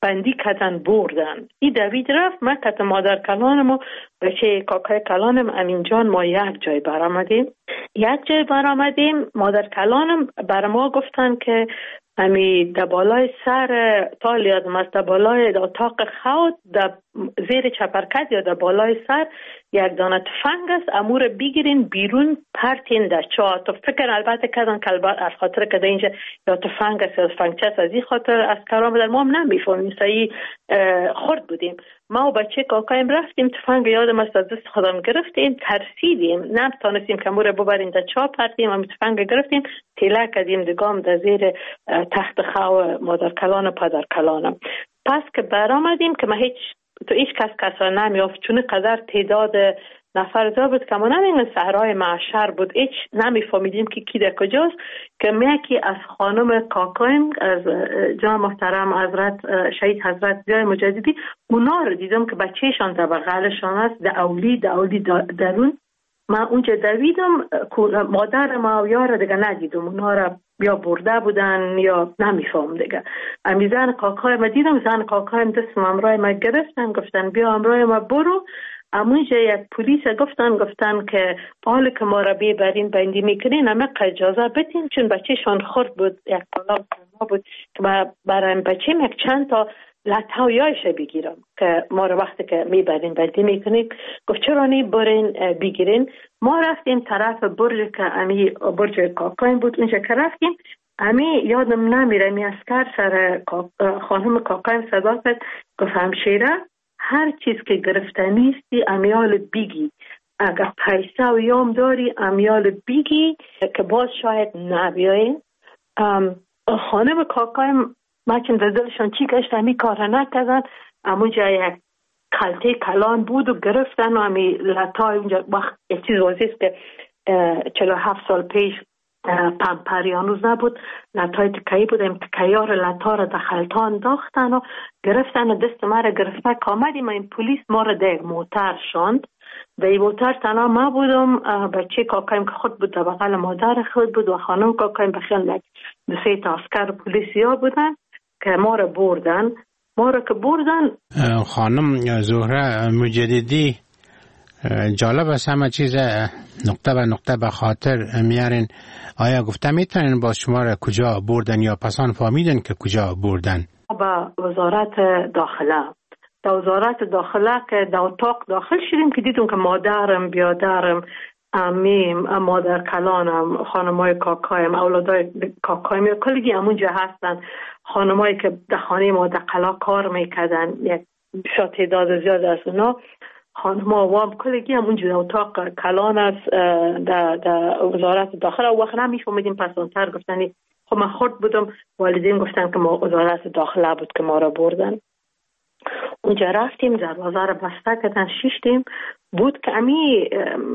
بندی کردن بردن. این دوید رفت. من کت مادر کلانم و بچه کاکای کلانم امین جان ما یک جای برآمدیم. یک جای برآمدیم مادر کلانم بر ما گفتن که امی در بالای سر تال یادم است در بالای اتاق خواب در زیر چپرکت یا در بالای سر یک دانه تفنگ است، امور بگیرین بیرون پرتین در چاه. تو فکر البته کردن که البته از خاطر که اینجا یا تفنگ است یا تفنگچه از این خاطر از کرام در ما هم نمیفهمیم سعی خورد بودیم. ما و بچه کاکایم رفتیم تفنگ یادم است از دست خودم گرفتیم، ترسیدیم، نمیتونستیم که امور ببریم در چاه پرتیم. هم تفنگ گرفتیم تیله کردیم دگام در زیر تخت خواب مادر کلان و پدر کلانم. پس که برآمدیم که ما هیچ تو هیچ کس کسا نمیافت چون قدر تعداد نفر زیاد بود که ما نمیدونیم صحرای معشر بود، هیچ نمیفهمیدیم که کی در کجاست. که یکی از خانم کاکایم از جان محترم حضرت شهید حضرت زیای مجددی اونا رو دیدم که بچهشان در بغلشان است در اولی در اولی درون. من اونجا دویدم مادر ما و یار دیگه ندیدم، اونا رو یا برده بودن یا نمیفهم دیگه. امی زن کاکای ما دیدم، زن کاکایم دستم امرای ما گرفتن گفتن بیا امرای ما برو. امونجا یک پلیس گفتن گفتن که حالا که ما را بیبرین بندی میکنین اما اجازه بدین چون بچهشان خورد بود، یک طلاق ما بود که ما برای بچه یک چند تا لطه و یایش بگیرم که ما رو وقتی که میبرین بندی میکنیم. گفت چرا نی برین بگیرین. ما رفتیم طرف برج که امی برج کاکایم بود. اونجا که رفتیم امی یادم نمیره می اسکر سر خانم کاکایم صدا کرد گفت همشیره هر چیز که گرفته نیستی امیال بیگی، اگر پیسه و یام داری امیال بیگی که باز شاید نبیایی. خانم کاکایم مچن در دلشان چی گشت امی کار نکردن. امونجا یک کلته کلان بود و گرفتن و امی لطای اونجا وقت یک چیز وزیست که چلو هفت سال پیش پمپری هنوز نبود، لطای تکایی بود. این تکایار لطا را در خلطه انداختن و گرفتن و دست ما را گرفته که آمدیم. این پولیس ما را در موتر شاند. در این موتر تنها ما بودم، بچه کاکایم که خود بود در بغل مادر خود بود و خانم کاکایم بخیال دو سه تا اسکر پولیسی ها بودن که ما را بردن. ما را که بردن خانم زهره مجددی جالب است همه چیز نقطه به نقطه به خاطر میارین. آیا گفته میتونین با شما را کجا بردن یا پسان فهمیدن که کجا بردن؟ با وزارت داخله در وزارت داخله که در اتاق داخل شدیم که دیدم که مادرم بیادرم امیم مادر کلانم خانمای کاکایم اولادای کاکایم کلگی همونجا هستن. خانمایی که در خانه ما در قلا کار میکردن یک شاید تعداد زیاد از اونا خانم‌ها وام کلگی همونجا در اتاق کلان است در, در وزارت داخله. و وقت نمیفهمیدیم پسانتر گفتنی خب من خورد بودم والدین گفتن که ما وزارت داخله بود که ما را بردن. اونجا رفتیم دروازه را بسته کردن شیشتیم بود که امی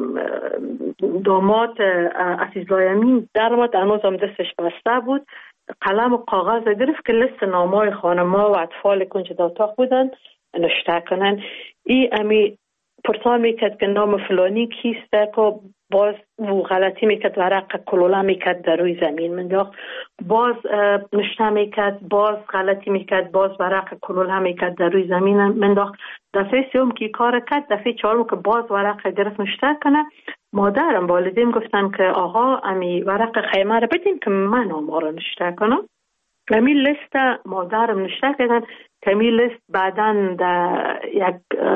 داماد عزیز لایمی در آمد هنوز هم دستش بسته بود قلم و کاغذ گرفت که لیست نامای خانم‌ها و اطفال که اونجا در اتاق بودن نشته کنن. ای امی پرسان میکرد که نام فلانی کیسته که باز و غلطی میکرد ورق کلوله میکرد در روی زمین منداخت، باز نشته میکرد باز غلطی میکرد باز ورق کلوله میکرد در روی زمین منداخت. دفعه سوم که کار کرد دفعه چهارم که باز ورق گرفت نشته کنه. مادرم والدین گفتن که آقا امی ورق خیمه رو بدین که من آما رو نشته کنم. امی لیست مادرم نشته کردن که امی لیست بعدن در یک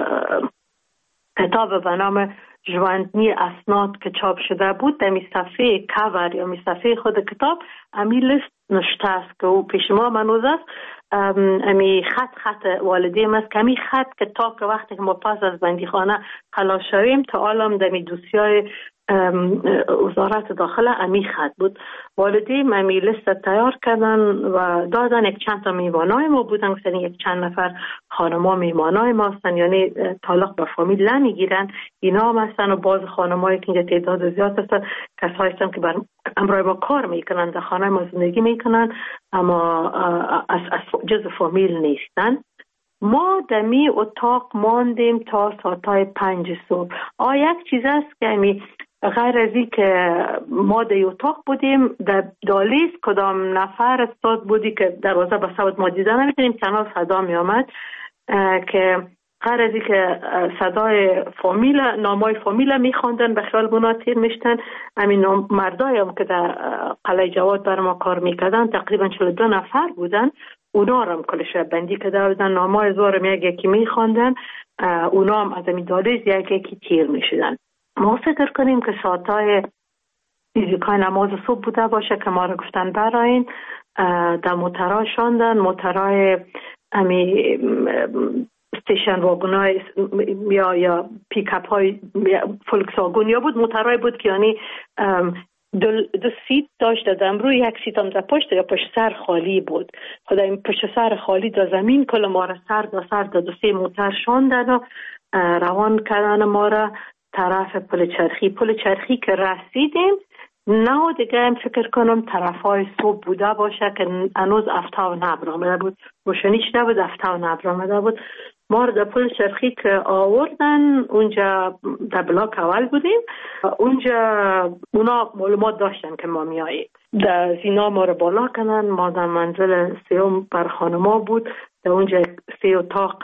کتاب به نام ژواندنی اسناد که چاپ شده بود در می صفحه کاور یا می صفحه خود کتاب امی لیست نشته است که او پیش ما منوز است. امی خط خط والدیم است که امی خط که تا که وقتی که ما پس از بندیخانه خلاص شویم تا عالم در می دوسیای وزارت داخله امی خط بود. والدین امی لیست تیار کردن و دادن یک چند تا میوانای ما بودن گفتن یک چند نفر خانما میوانای ما هستن یعنی طلاق به فامیل نمیگیرن اینا هم هستن و باز خانمایی که اینجا تعداد زیاد هستن کسایی هستن که بر امرای ما کار میکنن در خانه ما زندگی میکنن اما از, از جز فامیل نیستن. ما دمی اتاق ماندیم تا ساعتای پنج صبح. آه یک چیز است که امی غیر از این که ما در اتاق بودیم، در دالیز کدام نفر استاد بودی که دروازه به صوت ما دیدن نمیتونیم، تنها صدا می آمد که غیر از این که صدای فامیل، نامای فامیل می خواندن به خیال بنا تیر میشتن. همین مردای هم که در قلعه جواد بر ما کار میکردن تقریبا چهل و دو نفر بودن، اونا هم کلش بندی کده بودن، نامای زورم یک یکی می خواندن، اونا هم از همین دالیز یک یکی تیر میشدن. ما فکر کنیم که ساعتهای فیزیکای نماز صبح بوده باشه که ما رو گفتن براین، در موترها شاندن، موترهای امی استیشن واگونای یا یا پیکاپ های فولکسواگن یا بود، موترهای بود که یعنی دو, دو سیت داشت، دادم روی یک سیت هم در پشت یا پشت سر خالی بود. خدا این پشت سر خالی در زمین کل ما را سر دا سر دا دو سه موتر شاندن و روان کردن ما را طرف پل چرخی. پل چرخی که رسیدیم نه دیگه هم فکر کنم طرف های صبح بوده باشه که هنوز افتا و نبر آمده بود، روشنیش نبود، افتا و نبر آمده بود. ما در پل چرخی که آوردن اونجا در بلاک اول بودیم، اونجا اونا معلومات داشتن که ما میاییم، در زینا ما رو بالا کنن. ما در منزل سیوم بر خانما بود، در اونجا سی اتاق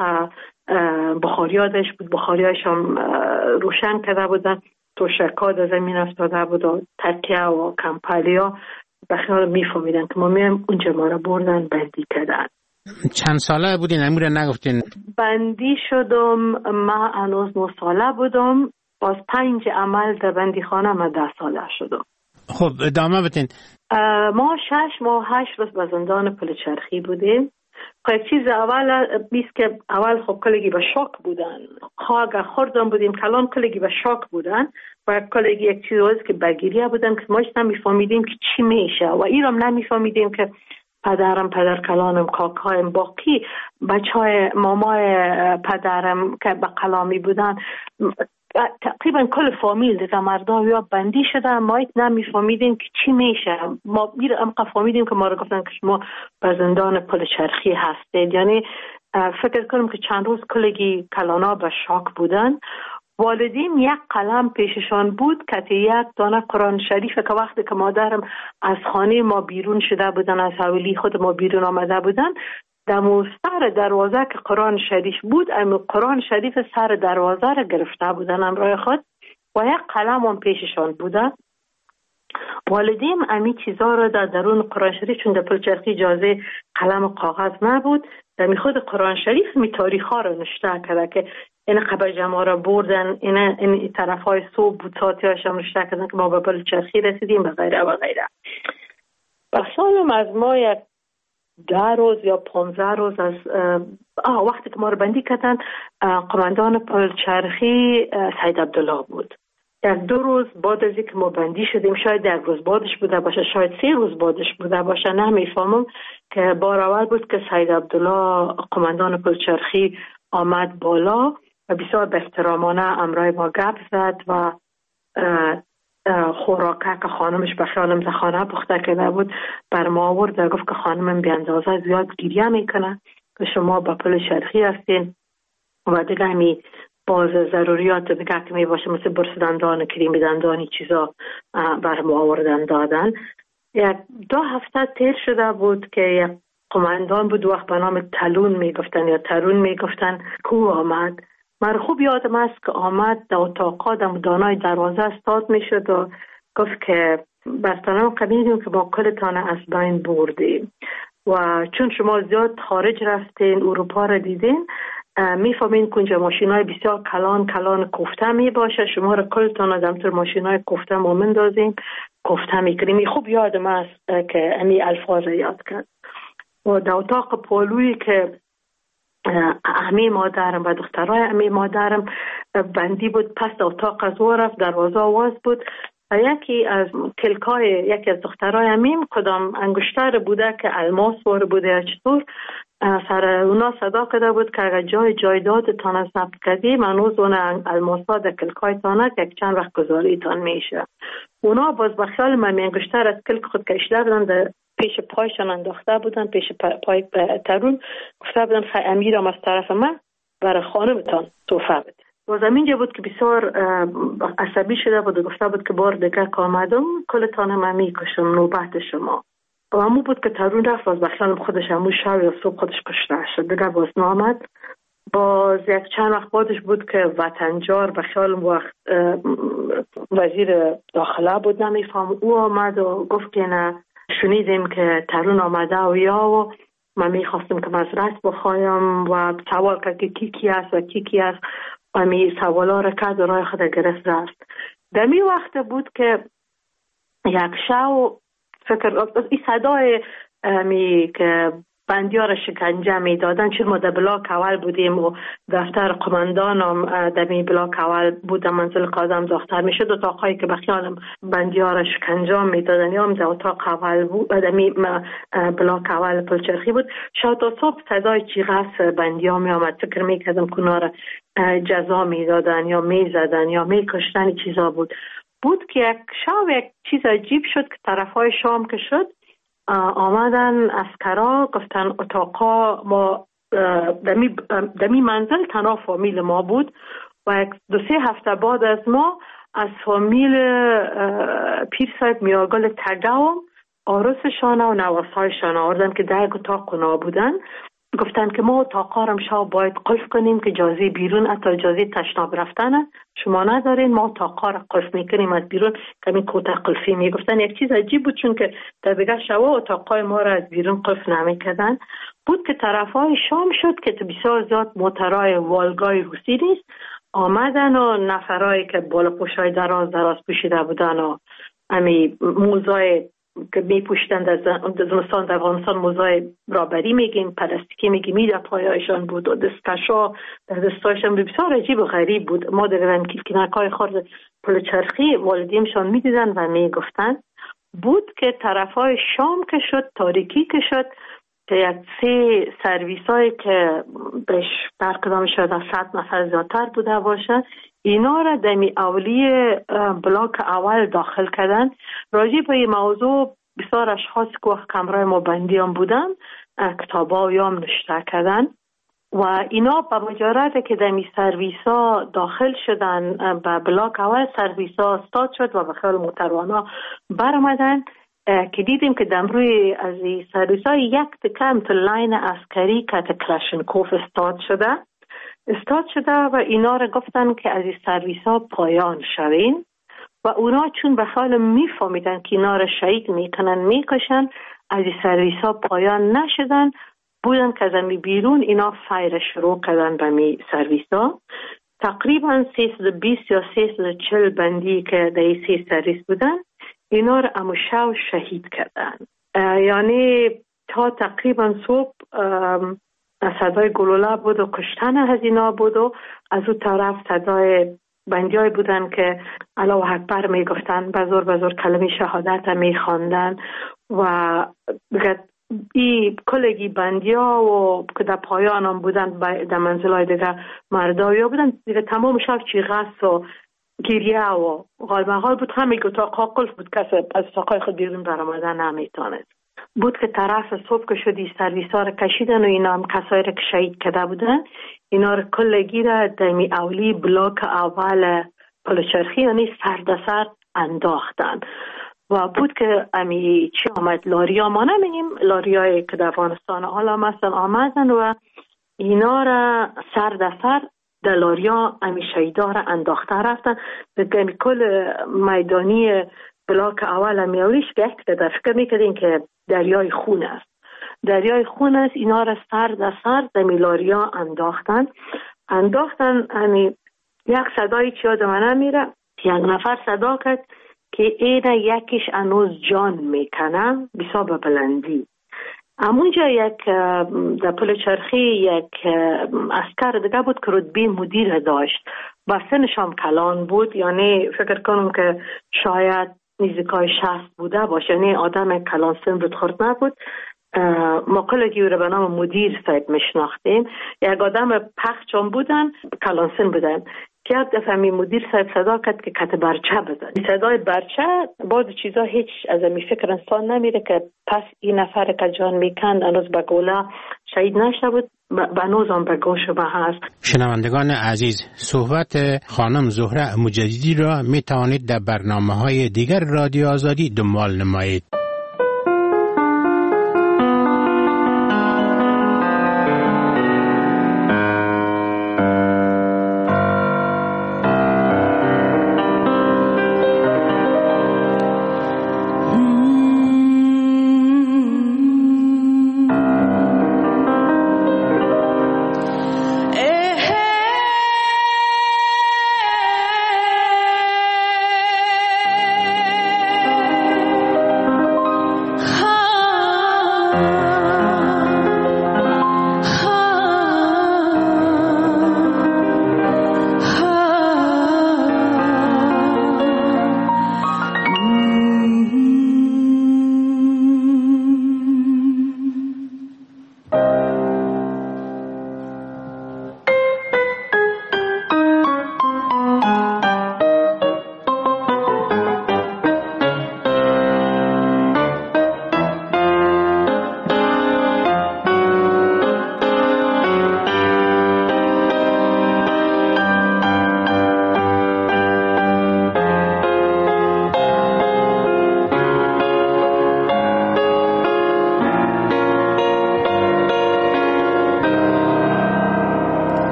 بخاریا داشت بود، بخاریاش هم روشن کرده بودن، توشکا در زمین افتاده بود و تکیه و کمپالیا. بخیال میفهمیدن که ما میم، اونجا ما رو بردن بندی کردن. چند ساله بودین؟ امور نگفتین. بندی شدم ما هنوز نه ساله بودم، باز پنج عمل در بندی خانه ما ده ساله شدم. خب ادامه بدین. ما شش ماه هشت روز به زندان پل چرخی بودیم. خب چیز اول بیست که اول خب کلگی به شاک بودن، خواهد خوردن بودیم کلان کلگی به شاک بودن و کلگی یک چیز روز که بگیریه بودن که ما نمیفهمیدیم که چی میشه و ایرام نمیفهمیدیم که پدرم، پدر کلانم، کاکایم، باقی بچه های مامای پدرم که به کلامی بودن، تقریبا کل فامیل دیگه مردم یا بندی شدن. ما نمیفهمیدیم که چی میشه. ما میرم فهمیدیم که ما رو گفتن که شما به زندان پل چرخی هستید. یعنی فکر کنم که چند روز کلگی کلانا به شاک بودن. والدین یک قلم پیششان بود که یک دانه قرآن شریف که وقتی که مادرم از خانه ما بیرون شده بودن، از حویلی خود ما بیرون آمده بودن، در سر دروازه که قرآن شریف بود، اما قرآن شریف سر دروازه را گرفته بودن همراه خود و یک قلم هم پیششان بوده. والدین امی چیزا را در درون قرآن شریف، چون در پل چرخی اجازه قلم و کاغذ نبود، در خود قرآن شریف می تاریخ ها را نشته کرده که این قبل جمعه را بردن، این, این طرف های صبح بود، ساعتی هاشم نشته کردن که ما به پل چرخی رسیدیم و غیره و غیره. بخشانم از ما یک ده روز یا پانزده روز از آه وقتی که ما رو بندی کردن، قماندان پل چرخی سید عبدالله بود. یک دو روز بعد از اینکه ما بندی شدیم، شاید یک روز بعدش بوده باشه، شاید سه روز بعدش بوده باشه، نمیفهمم، که بار اول بود که سید عبدالله قماندان پل چرخی آمد بالا و بسیار به احترامانه امرای ما گپ زد و خوراکه که خانمش به خیالم در خانه پخته کرده بود بر ما آورد و گفت که خانمم بی اندازه زیاد گریه میکنه که شما با پل چرخی هستین و دیگه همی باز ضروریات دیگه که می باشه مثل برس دندان، کریم دندانی چیزا بر ما آوردن دادن. یک دو هفته تیر شده بود که یک قماندان بود وقت به نام تلون میگفتن یا ترون میگفتن کو آمد. من خوب یادم است که آمد در اتاقا در دانای دروازه استاد میشد و گفت که برطانم قبیدیم که با کلتان از بین بردیم و چون شما زیاد خارج رفتین، اروپا را دیدین، میفهمین که اونجا ماشین های بسیار کلان کلان کوفته می باشه، شما را کلتان از همطور ماشین های کوفته ما مندازیم کوفته میکنیم. خوب یادم است که امی الفاظ یاد کرد. و در اتاق پالویی که امی مادرم و دخترای امی مادرم بندی بود، پس اتاق از او رفت، دروازه آواز بود و یکی از کلکای یکی از دخترای امیم کدام انگشتر بوده که الماس وار بوده یا چطور، سر اونا صدا کرده بود که اگر جای جایداد تان از نبت کردی منوز اون الماسا در کلکای تانه که یک چند وقت گذاری تان میشه. اونا باز بخیال من انگشتر از کلک خود کشیده بودن، در پیش پایشان انداخته بودن، پیش پای ترون گفته بودن خیلی امیرم از طرف من برای خانمتان توفه بده. باز همینجا بود که بسیار عصبی شده بود و گفته بود که بار دیگه که آمدم کلتانم هم میکشم، نوبت شما. و همون بود که ترون رفت، باز بخیالم خودش همون شب یا صبح خودش کشته شد. دیگه باز نامد. باز یک چند وقت بعدش بود که وطنجار بخیالم وقت وزیر داخله بود نمیفهم، او آمد و گفت که نه شنیدیم که ترون آمده و یا و من میخواستم که معذرت بخوایم و سوال کرد که کی کی است و کی کی است و می سوالا را کرد و راه خود گرفت رفت. در می وقت بود که یک شو فکر این صدای می که بندیار شکنجه می دادن، چون ما در بلاک اول بودیم و دفتر قماندان هم در می بلاک اول بود، منزل قاضم دختر می شد. اتاقایی که بخیالم بندیار شکنجه می دادن یا هم در اتاق اول بود، در می بلاک اول پلچرخی بود. شاید تا صبح صدای چیغ بندیار می آمد، فکر می کردم کنار جزا می دادن یا می زدن یا می کشتن چیزا بود. بود که یک شب یک چیز عجیب شد که طرفای شام که شد آمدن اسکرا گفتن اتاقا ما دمی, دمی منزل تنها فامیل ما بود و یک دو سه هفته بعد از ما از فامیل پیر صاحب میاگل تگاو آرسشان و نواسایشان آوردن که در اتاق کنا بودن. گفتن که ما اتاقا را شب باید قلف کنیم که اجازه بیرون حتی اجازه تشناب رفتن شما ندارین، ما اتاقا را قلف میکنیم از بیرون کمی کوته قلفی. میگفتن یک چیز عجیب بود چون که در دیگه شبا اتاقای ما را از بیرون قلف نمیکردن. بود که طرفای شام شد که بسیار زیاد موترهای والگای روسی نیست آمدن و نفرهایی که بالا پوشای دراز دراز پوشیده بودن و امی موزای که می پوشیدن در زمستان در افغانستان موزای رابری میگیم، پلاستیکی میگیم، میده پایایشان بود و دستکشا در دستایشان بسیار عجیب و غریب بود. ما در کنکای خورد پلچرخی والدینشان میدیدن و میگفتن. بود که طرفای شام که شد تاریکی که شد که یک سه سرویس هایی که بهش برکدام شد از صد نفر زیادتر بوده باشه اینا را دمی اولی بلاک اول داخل کردن. راجع به این موضوع بسیار اشخاص که وقت کمرای ما بندی هم بودن کتابا یا هم نشته کردن و اینا با مجرد که دمی سرویس ها داخل شدن به بلاک اول سرویس ها استاد شد و به خیال موتروانا برمدن که دیدیم که دمروی از این سرویس ها یک تکم تو لاین عسکری که کلاشنکوف استاد شده استاد شده و اینا را گفتن که از این سرویس ها پایان شوین و اونا چون به حال میفهمیدن که اینا را شهید میکنن میکشن از این سرویس ها پایان نشدن. بودن که از امی بیرون اینا فایر شروع کردن به می سرویس ها. تقریبا سیصد و بیست یا سیصد و چهل بندی که در این سی سرویس بودن اینا را امو شو شهید کردن. یعنی تا تقریبا صبح صدای گلوله بود و کشتن هزینا بود و از اون طرف صدای بندی های بودن که الله اکبر می گفتن، بزر بزر کلمه شهادت می خواندن و ای کلگی بندی ها و که در پایان هم بودن در منزل های دیگه مردایی ها بودن دیگه تمام شب چیغس و گریه و غالمغال بود. همه اتاقها قلف بود، کسی از اتاقهای خود بیرون برآمدن نمیتونست. بود که طرف صبح که شدی سرویس ها را کشیدن و اینا هم کسایی را که شهید کرده بودن اینا را کلگی را دمی اولی بلاک اول پلچرخی یعنی سر در سر انداختن و بود که امی چی آمد لاریا ما نمینیم لاریایی که در افغانستان حالا مثلا آمدن و اینا را سر در سر در لاریا امی شهیدا را انداخته رفتن. دمی کل میدانی بلاک اول امی اولیش که در فکر میکردین که دریای خون است دریای خون است اینا را سر در سر در میلاریا انداختن انداختن امی یک صدایی چی آدم نمیره یک نفر صدا کرد که اینه یکیش انوز جان میکنه بسا به بلندی. همونجا یک در پلچرخی یک اسکر دیگه بود که رتبه مدیر داشت و سنش هم کلان بود، یعنی فکر کنم که شاید نزدیکای شصت بوده باشه، یعنی آدم کلان سن بود خورد نبود. ما کلگی رو به نام مدیر صاحب میشناختیم. یک آدم پخچان بودن کلان سن بودن. که یک دفعه می مدیر صاحب صدا کرد که کت برچه بزن. صدای برچه بعض چیزا هیچ از می فکر انسان نمیره که پس این نفر که جان میکند هنوز به گوله شهید نشده بود، بنوز هم به گوش ما هست. شنوندگان عزیز، صحبت خانم زهره مجددی را می توانید در برنامه های دیگر رادیو آزادی دنبال نمایید.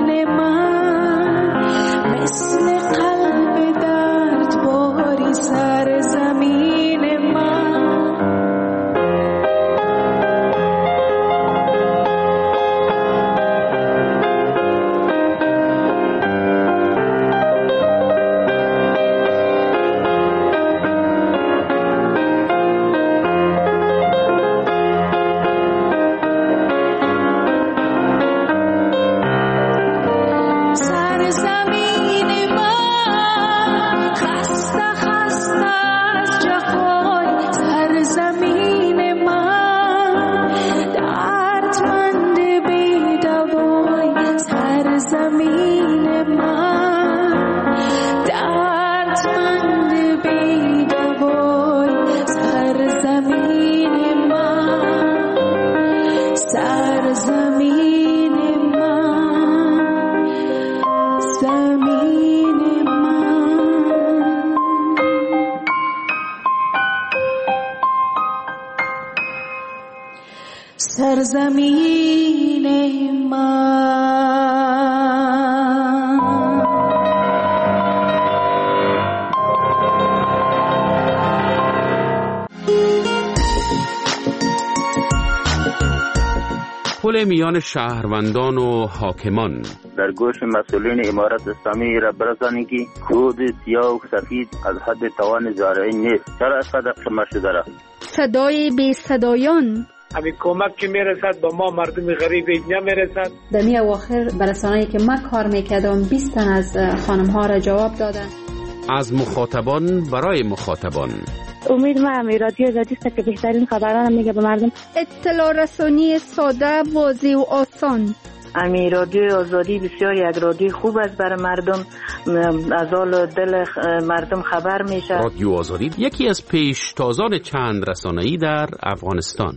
مثل قلب درد باری سر سرزمین من. پل میان شهروندان و حاکمان. در گوش مسئولین امارت اسلامی را برسانید که کود سیاه و سفید از حد توان زارعین نیست. چرا اینقدر خمار شده را؟ صدای بی صدایان. همین کمک که میرسد با ما مردم غریب اینجا میرسد. در می اواخر برسانه‌ای که من کار میکردم بیست تن از خانم ها را جواب دادن. از مخاطبان برای مخاطبان. امید ما هم رادیو آزادی است که بهترین خبران میگه به مردم. اطلاع رسانی ساده، واضح و آسان. امی رادیو آزادی بسیار یک رادیو خوب است برای مردم، از حال دل مردم خبر میشه. رادیو آزادی یکی از پیشتازان چند رسانه‌ای در افغانستان.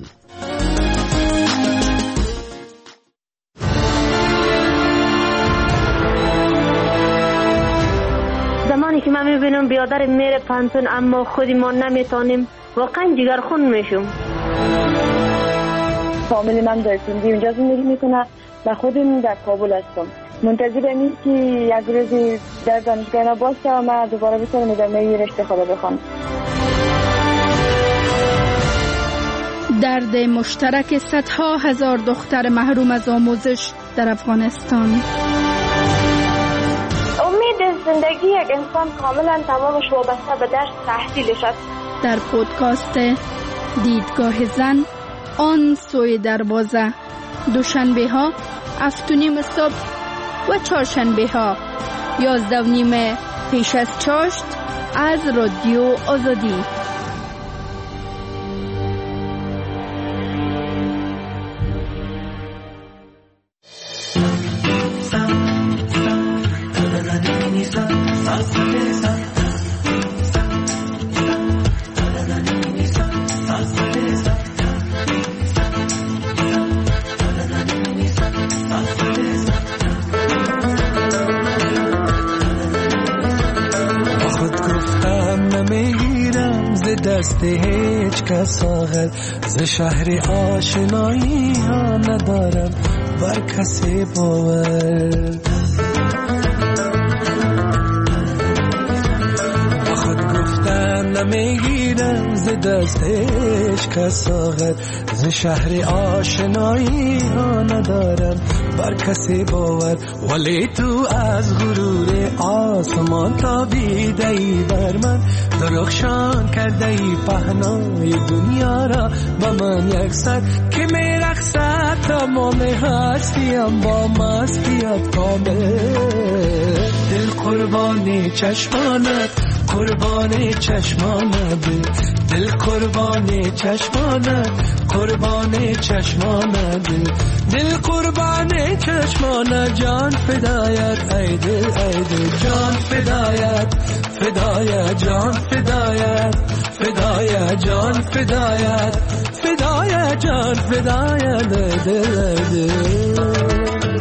زمانی که من میبینم بیادر میره پانتون اما خودی ما نمیتونیم، واقعا جگرخون میشم. فامیلی من در سندی اونجا زندگی میکنه و خودم در کابل هستم. منتظر این که یک روزی در دانشگاه باشه و من دوباره بتونم ادامه رشته خود بخونم. درد مشترک صدها هزار دختر محروم از آموزش در افغانستان. امید زندگی یک انسان کاملا تمامش وابسته به درس تحصیلش است. در پودکاست دیدگاه زن، آن سوی دروازه، دوشنبه ها هفت و نیم صبح و چهارشنبه ها یازده و نیم پیش از چاشت از رادیو آزادی. دست هیچ کس آغل ز شهر آشنایی ها ندارم بر کسی باور. با خود گفتن نمیگیرم ز دست هیچ کس آغل ز شهر آشنایی ها ندارم بر کسی باور. ولی تو از غرور آسمان تابیده ای بر من، درخشان کرده ای پهنای دنیا را با من یکسر که میرقصد تمام هستیم با مستیت کامل. دل قربانی چشمانت، قربانی چشمانت، دل قربانی چشمانت، قربانی چشمانت، دل قربانی چشمانت، جان فدایت ای دل ای دل، جان فدایت فدایت، جان فدایت فدایت، جان فدایت فدایت، جان فدایت ای دل ای دل.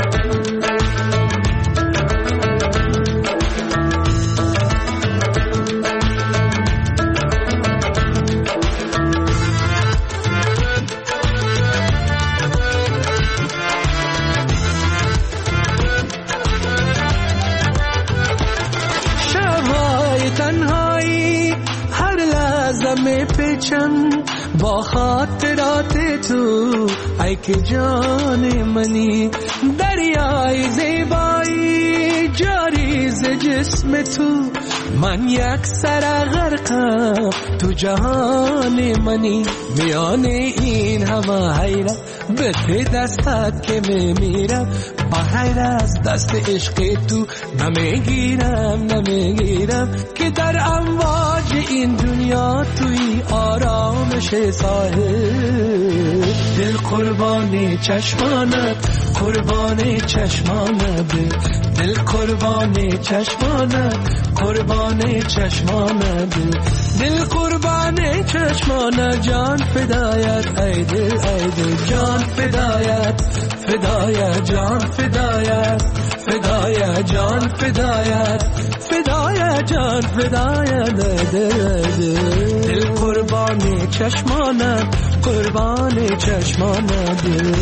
با خاطرات تو ای که جان منی، دریای زیبایی جاری ز جسم تو، من یک سر غرقم تو جهان منی. میان این همه حیرت به ته دستت که میمیرم، بغیر از دست عشق تو نمیگیرم نمیگیرم که در امواج این دنیا توی آرامش ساحل. دل قربانی چشمانت، قربانی چشمانت، دل قربانی چشمانت، قربانی چشمانت، دل قربانی چشمانت، جان فدایت ای دل ای دل، جان فدایت فدایت، جان فدایت فدایت، جان فدایت فدایت، جان فدایت ای دل ای دل. دل قربانی چشمانت، قربان چشمانده.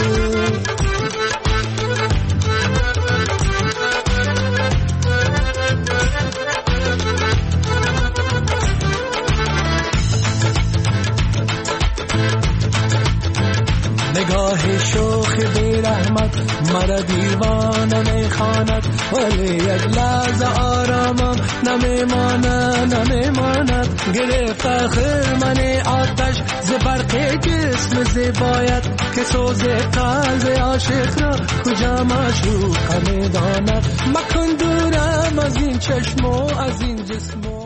نگاه شوخ بی رحمت مرا دیوانه میخواند، ولی یک لحظه آرامم نمیماند نمیماند. گرفت خرمن آتش ز برق جسم زیبایت، که سوز قلب عاشق را کجا معشوق میداند. مکن دورم از این چشم و از این جسم.